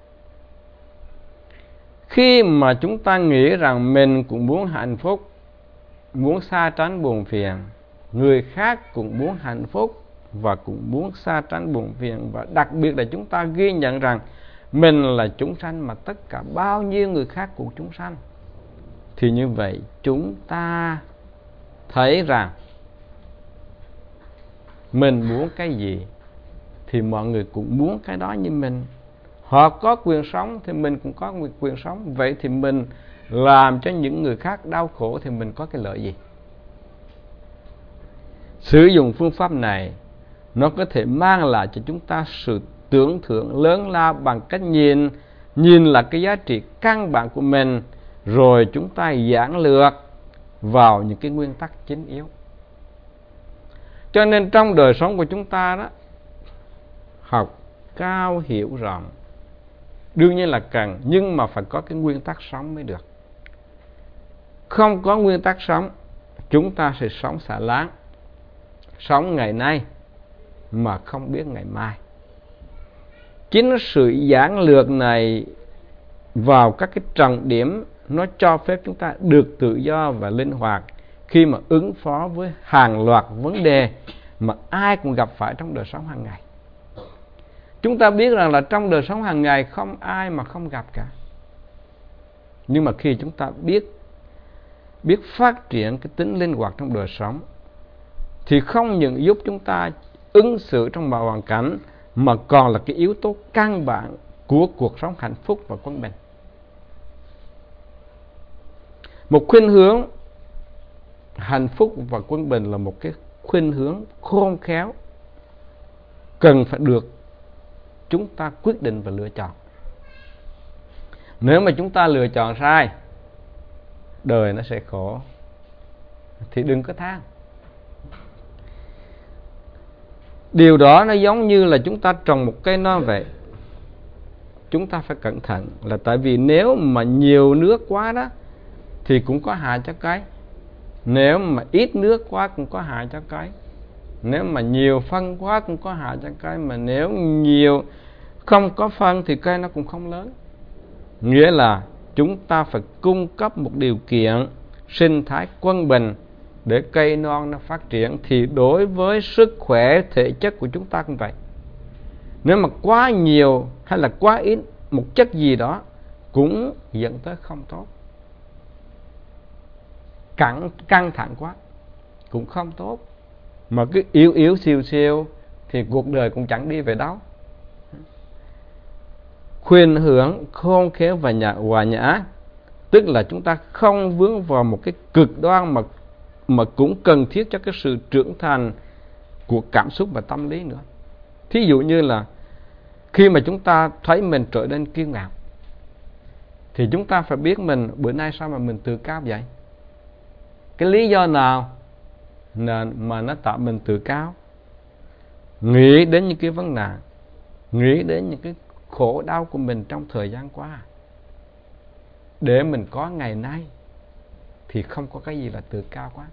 Khi mà chúng ta nghĩ rằng mình cũng muốn hạnh phúc, muốn xa tránh buồn phiền, người khác cũng muốn hạnh phúc và cũng muốn xa tránh buồn phiền, và đặc biệt là chúng ta ghi nhận rằng mình là chúng sanh mà tất cả bao nhiêu người khác cũng chúng sanh, thì như vậy chúng ta thấy rằng Mình muốn cái gì thì mọi người cũng muốn cái đó như mình. Họ có quyền sống thì mình cũng có quyền sống. Vậy thì mình làm cho những người khác đau khổ thì mình có cái lợi gì? Sử dụng phương pháp này, nó có thể mang lại cho chúng ta sự tưởng thưởng lớn lao bằng cách nhìn là cái giá trị căn bản của mình, rồi chúng ta giản lược vào những cái nguyên tắc chính yếu. Cho nên trong đời sống của chúng ta đó, học cao hiểu rộng đương nhiên là cần, nhưng mà phải có cái nguyên tắc sống mới được. Không có nguyên tắc sống, chúng ta sẽ sống xả láng, sống ngày nay mà không biết ngày mai. Chính sự giản lược này vào các cái trọng điểm, nó cho phép chúng ta được tự do và linh hoạt khi mà ứng phó với hàng loạt vấn đề mà ai cũng gặp phải trong đời sống hàng ngày. Chúng ta biết rằng là trong đời sống hàng ngày không ai mà không gặp cả. Nhưng mà khi chúng ta biết phát triển cái tính linh hoạt trong đời sống, thì không những giúp chúng ta ứng xử trong mọi hoàn cảnh, mà còn là cái yếu tố căn bản của cuộc sống hạnh phúc và quân bình. Một khuynh hướng hạnh phúc và quân bình là một cái khuynh hướng khôn khéo, cần phải được chúng ta quyết định và lựa chọn. Nếu mà chúng ta lựa chọn sai, đời nó sẽ khổ, thì đừng có than. Điều đó nó giống như là chúng ta trồng một cây non vậy. Chúng ta phải cẩn thận, là tại vì nếu mà nhiều nước quá đó thì cũng có hại cho cây. Nếu mà ít nước quá cũng có hại cho cây. Nếu mà nhiều phân quá cũng có hại cho cây. Mà nếu nhiều không có phân thì cây nó cũng không lớn. Nghĩa là chúng ta phải cung cấp một điều kiện sinh thái quân bình để cây non nó phát triển. Thì đối với sức khỏe thể chất của chúng ta cũng vậy. Nếu mà quá nhiều hay là quá ít một chất gì đó cũng dẫn tới không tốt. Căng thẳng quá cũng không tốt. Mà cứ yếu siêu thì cuộc đời cũng chẳng đi về đâu. Khuynh hướng khôn khéo và hòa nhã, tức là chúng ta không vướng vào một cái cực đoan mà cũng cần thiết cho cái sự trưởng thành của cảm xúc và tâm lý nữa. Thí dụ như là khi mà chúng ta thấy mình trở nên kiêu ngạo, thì chúng ta phải biết mình bữa nay sao mà mình tự cao vậy? Cái lý do nào mà nó tạo mình tự cao? Nghĩ đến những cái vấn nạn, nghĩ đến những cái khổ đau của mình trong thời gian qua, để mình có ngày nay thì không có cái gì là tự cao quá.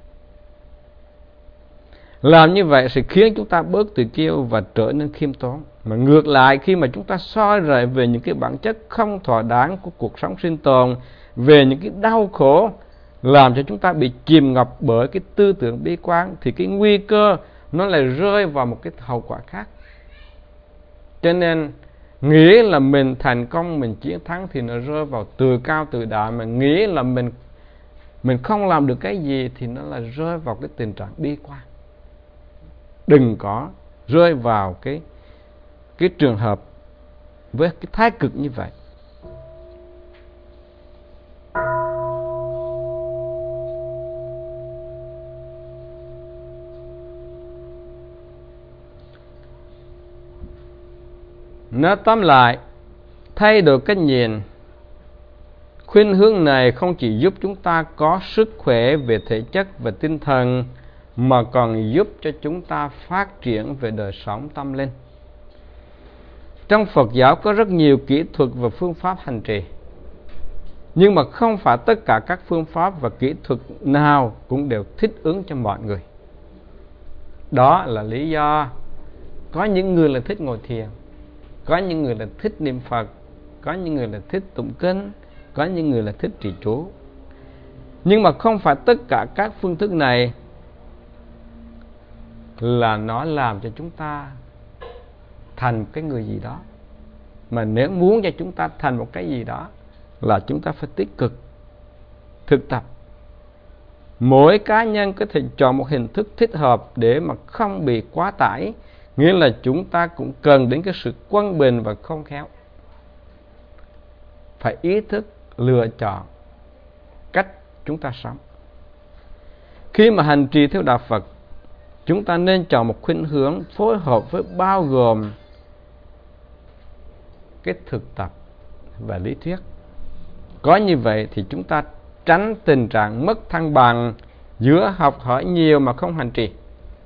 Làm như vậy sẽ khiến chúng ta bớt tự kiêu và trở nên khiêm tốn. Mà ngược lại, khi mà chúng ta soi rọi về những cái bản chất không thỏa đáng của cuộc sống sinh tồn, về những cái đau khổ làm cho chúng ta bị chìm ngập bởi cái tư tưởng bi quan, thì cái nguy cơ nó lại rơi vào một cái hậu quả khác. Cho nên nghĩ là mình thành công, mình chiến thắng thì nó rơi vào tự cao tự đại. Mà nghĩ là mình không làm được cái gì thì nó là rơi vào cái tình trạng bi quan. Đừng có rơi vào cái trường hợp với cái thái cực như vậy. Nói tóm lại, thay đổi cách nhìn, khuynh hướng này không chỉ giúp chúng ta có sức khỏe về thể chất và tinh thần, mà còn giúp cho chúng ta phát triển về đời sống tâm linh. Trong Phật giáo có rất nhiều kỹ thuật và phương pháp hành trì, nhưng mà không phải tất cả các phương pháp và kỹ thuật nào cũng đều thích ứng cho mọi người. Đó là lý do có những người là thích ngồi thiền, có những người là thích niệm Phật, có những người là thích tụng kinh, có những người là thích trì chú. Nhưng mà không phải tất cả các phương thức này là nó làm cho chúng ta thành cái người gì đó. Mà nếu muốn cho chúng ta thành một cái gì đó là chúng ta phải tích cực thực tập, Mỗi cá nhân có thể chọn một hình thức thích hợp để mà không bị quá tải, nghĩa là chúng ta cũng cần đến cái sự quân bình và khôn khéo. Phải ý thức lựa chọn cách chúng ta sống. Khi mà hành trì theo đạo Phật, chúng ta nên chọn một khuynh hướng phối hợp với bao gồm cái thực tập và lý thuyết. Có như vậy thì chúng ta tránh tình trạng mất thăng bằng giữa học hỏi nhiều mà không hành trì,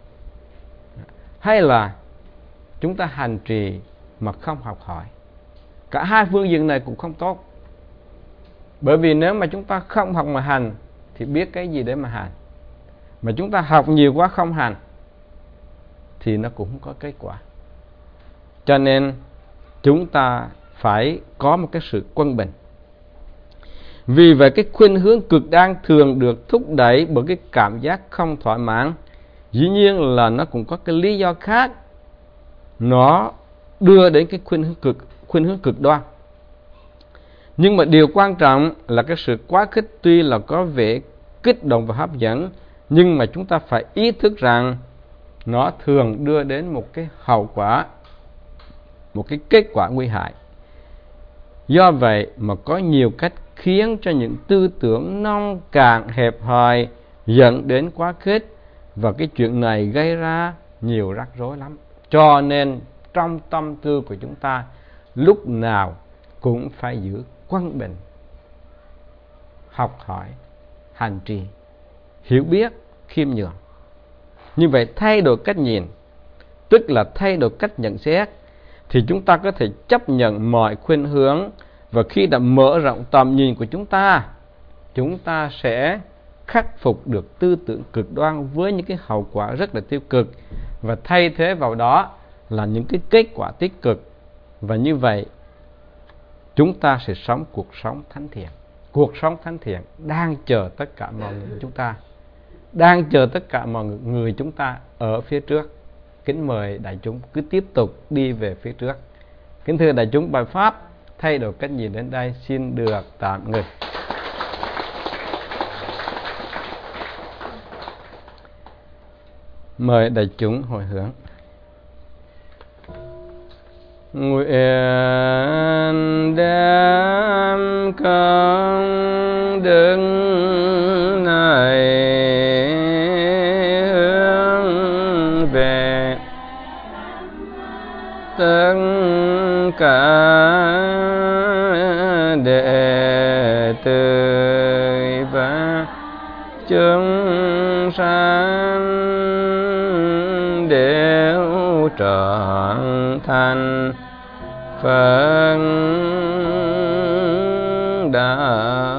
hay là chúng ta hành trì mà không học hỏi. Cả hai phương diện này cũng không tốt. Bởi vì nếu mà chúng ta không học mà hành thì biết cái gì để mà hành. Mà chúng ta học nhiều quá không hành thì nó cũng không có kết quả. Cho nên chúng ta phải có một cái sự quân bình. Vì vậy cái khuynh hướng cực đoan thường được thúc đẩy bởi cái cảm giác không thỏa mãn. Dĩ nhiên là nó cũng có cái lý do khác, nó đưa đến cái khuynh hướng cực đoan. Nhưng mà điều quan trọng là cái sự quá khích tuy là có vẻ kích động và hấp dẫn, nhưng mà chúng ta phải ý thức rằng nó thường đưa đến một cái hậu quả, một cái kết quả nguy hại. Do vậy mà có nhiều cách khiến cho những tư tưởng nông cạn hẹp hòi dẫn đến quá khích, và cái chuyện này gây ra nhiều rắc rối lắm. Cho nên trong tâm tư của chúng ta lúc nào cũng phải giữ quân bình, học hỏi, hành trì, hiểu biết, khiêm nhường. Như vậy thay đổi cách nhìn, tức là thay đổi cách nhận xét, thì chúng ta có thể chấp nhận mọi khuynh hướng. Và khi đã mở rộng tầm nhìn của chúng ta sẽ khắc phục được tư tưởng cực đoan với những cái hậu quả rất là tiêu cực, và thay thế vào đó là những cái kết quả tích cực. Và như vậy chúng ta sẽ sống cuộc sống thánh thiện. Cuộc sống thánh thiện đang chờ tất cả mọi người chúng ta, đang chờ tất cả mọi người chúng ta ở phía trước. Kính mời đại chúng cứ tiếp tục đi về phía trước. Kính thưa đại chúng, bài pháp thay đổi cách nhìn đến đây xin được tạm ngừng. Mời đại chúng hồi hướng. Nguyện đem công đức này hướng về tất cả đệ tử và chúng sanh đều trở thành Phật đạo.